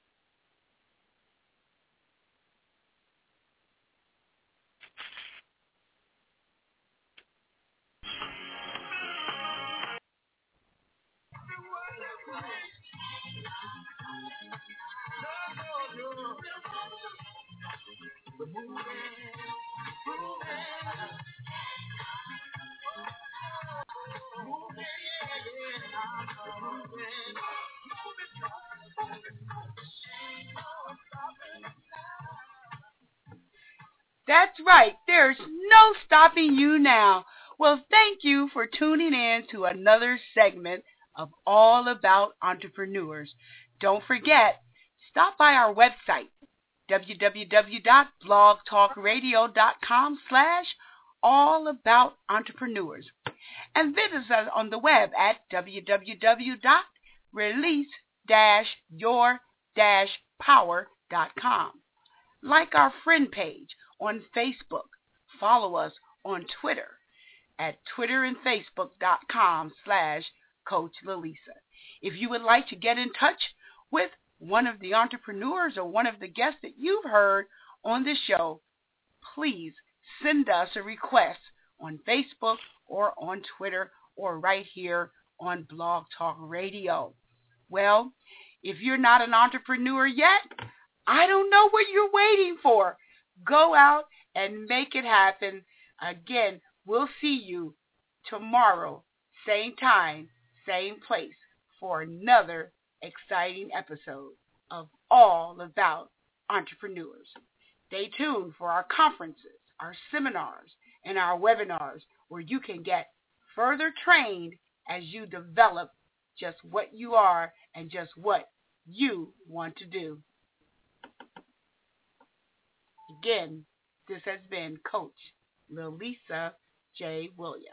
That's right. There's no stopping you now. Well, thank you for tuning in to another segment of All About Entrepreneurs. Don't forget, stop by our website, www.blogtalkradio.com/allabout-entrepreneurs. And visit us on the web at www.release-your-power.com. Like our friend page on Facebook. Follow us on Twitter at Twitter and Facebook.com/Coach Lalisa. If you would like to get in touch with one of the entrepreneurs or one of the guests that you've heard on this show, please send us a request on Facebook or on Twitter or right here on Blog Talk Radio. Well, if you're not an entrepreneur yet, I don't know what you're waiting for. Go out and make it happen. Again, we'll see you tomorrow, same time, same place, for another exciting episode of All About Entrepreneurs. Stay tuned for our conferences, our seminars, and our webinars where you can get further trained as you develop just what you are and just what you want to do. Again, this has been Coach Lalisa J. Williams.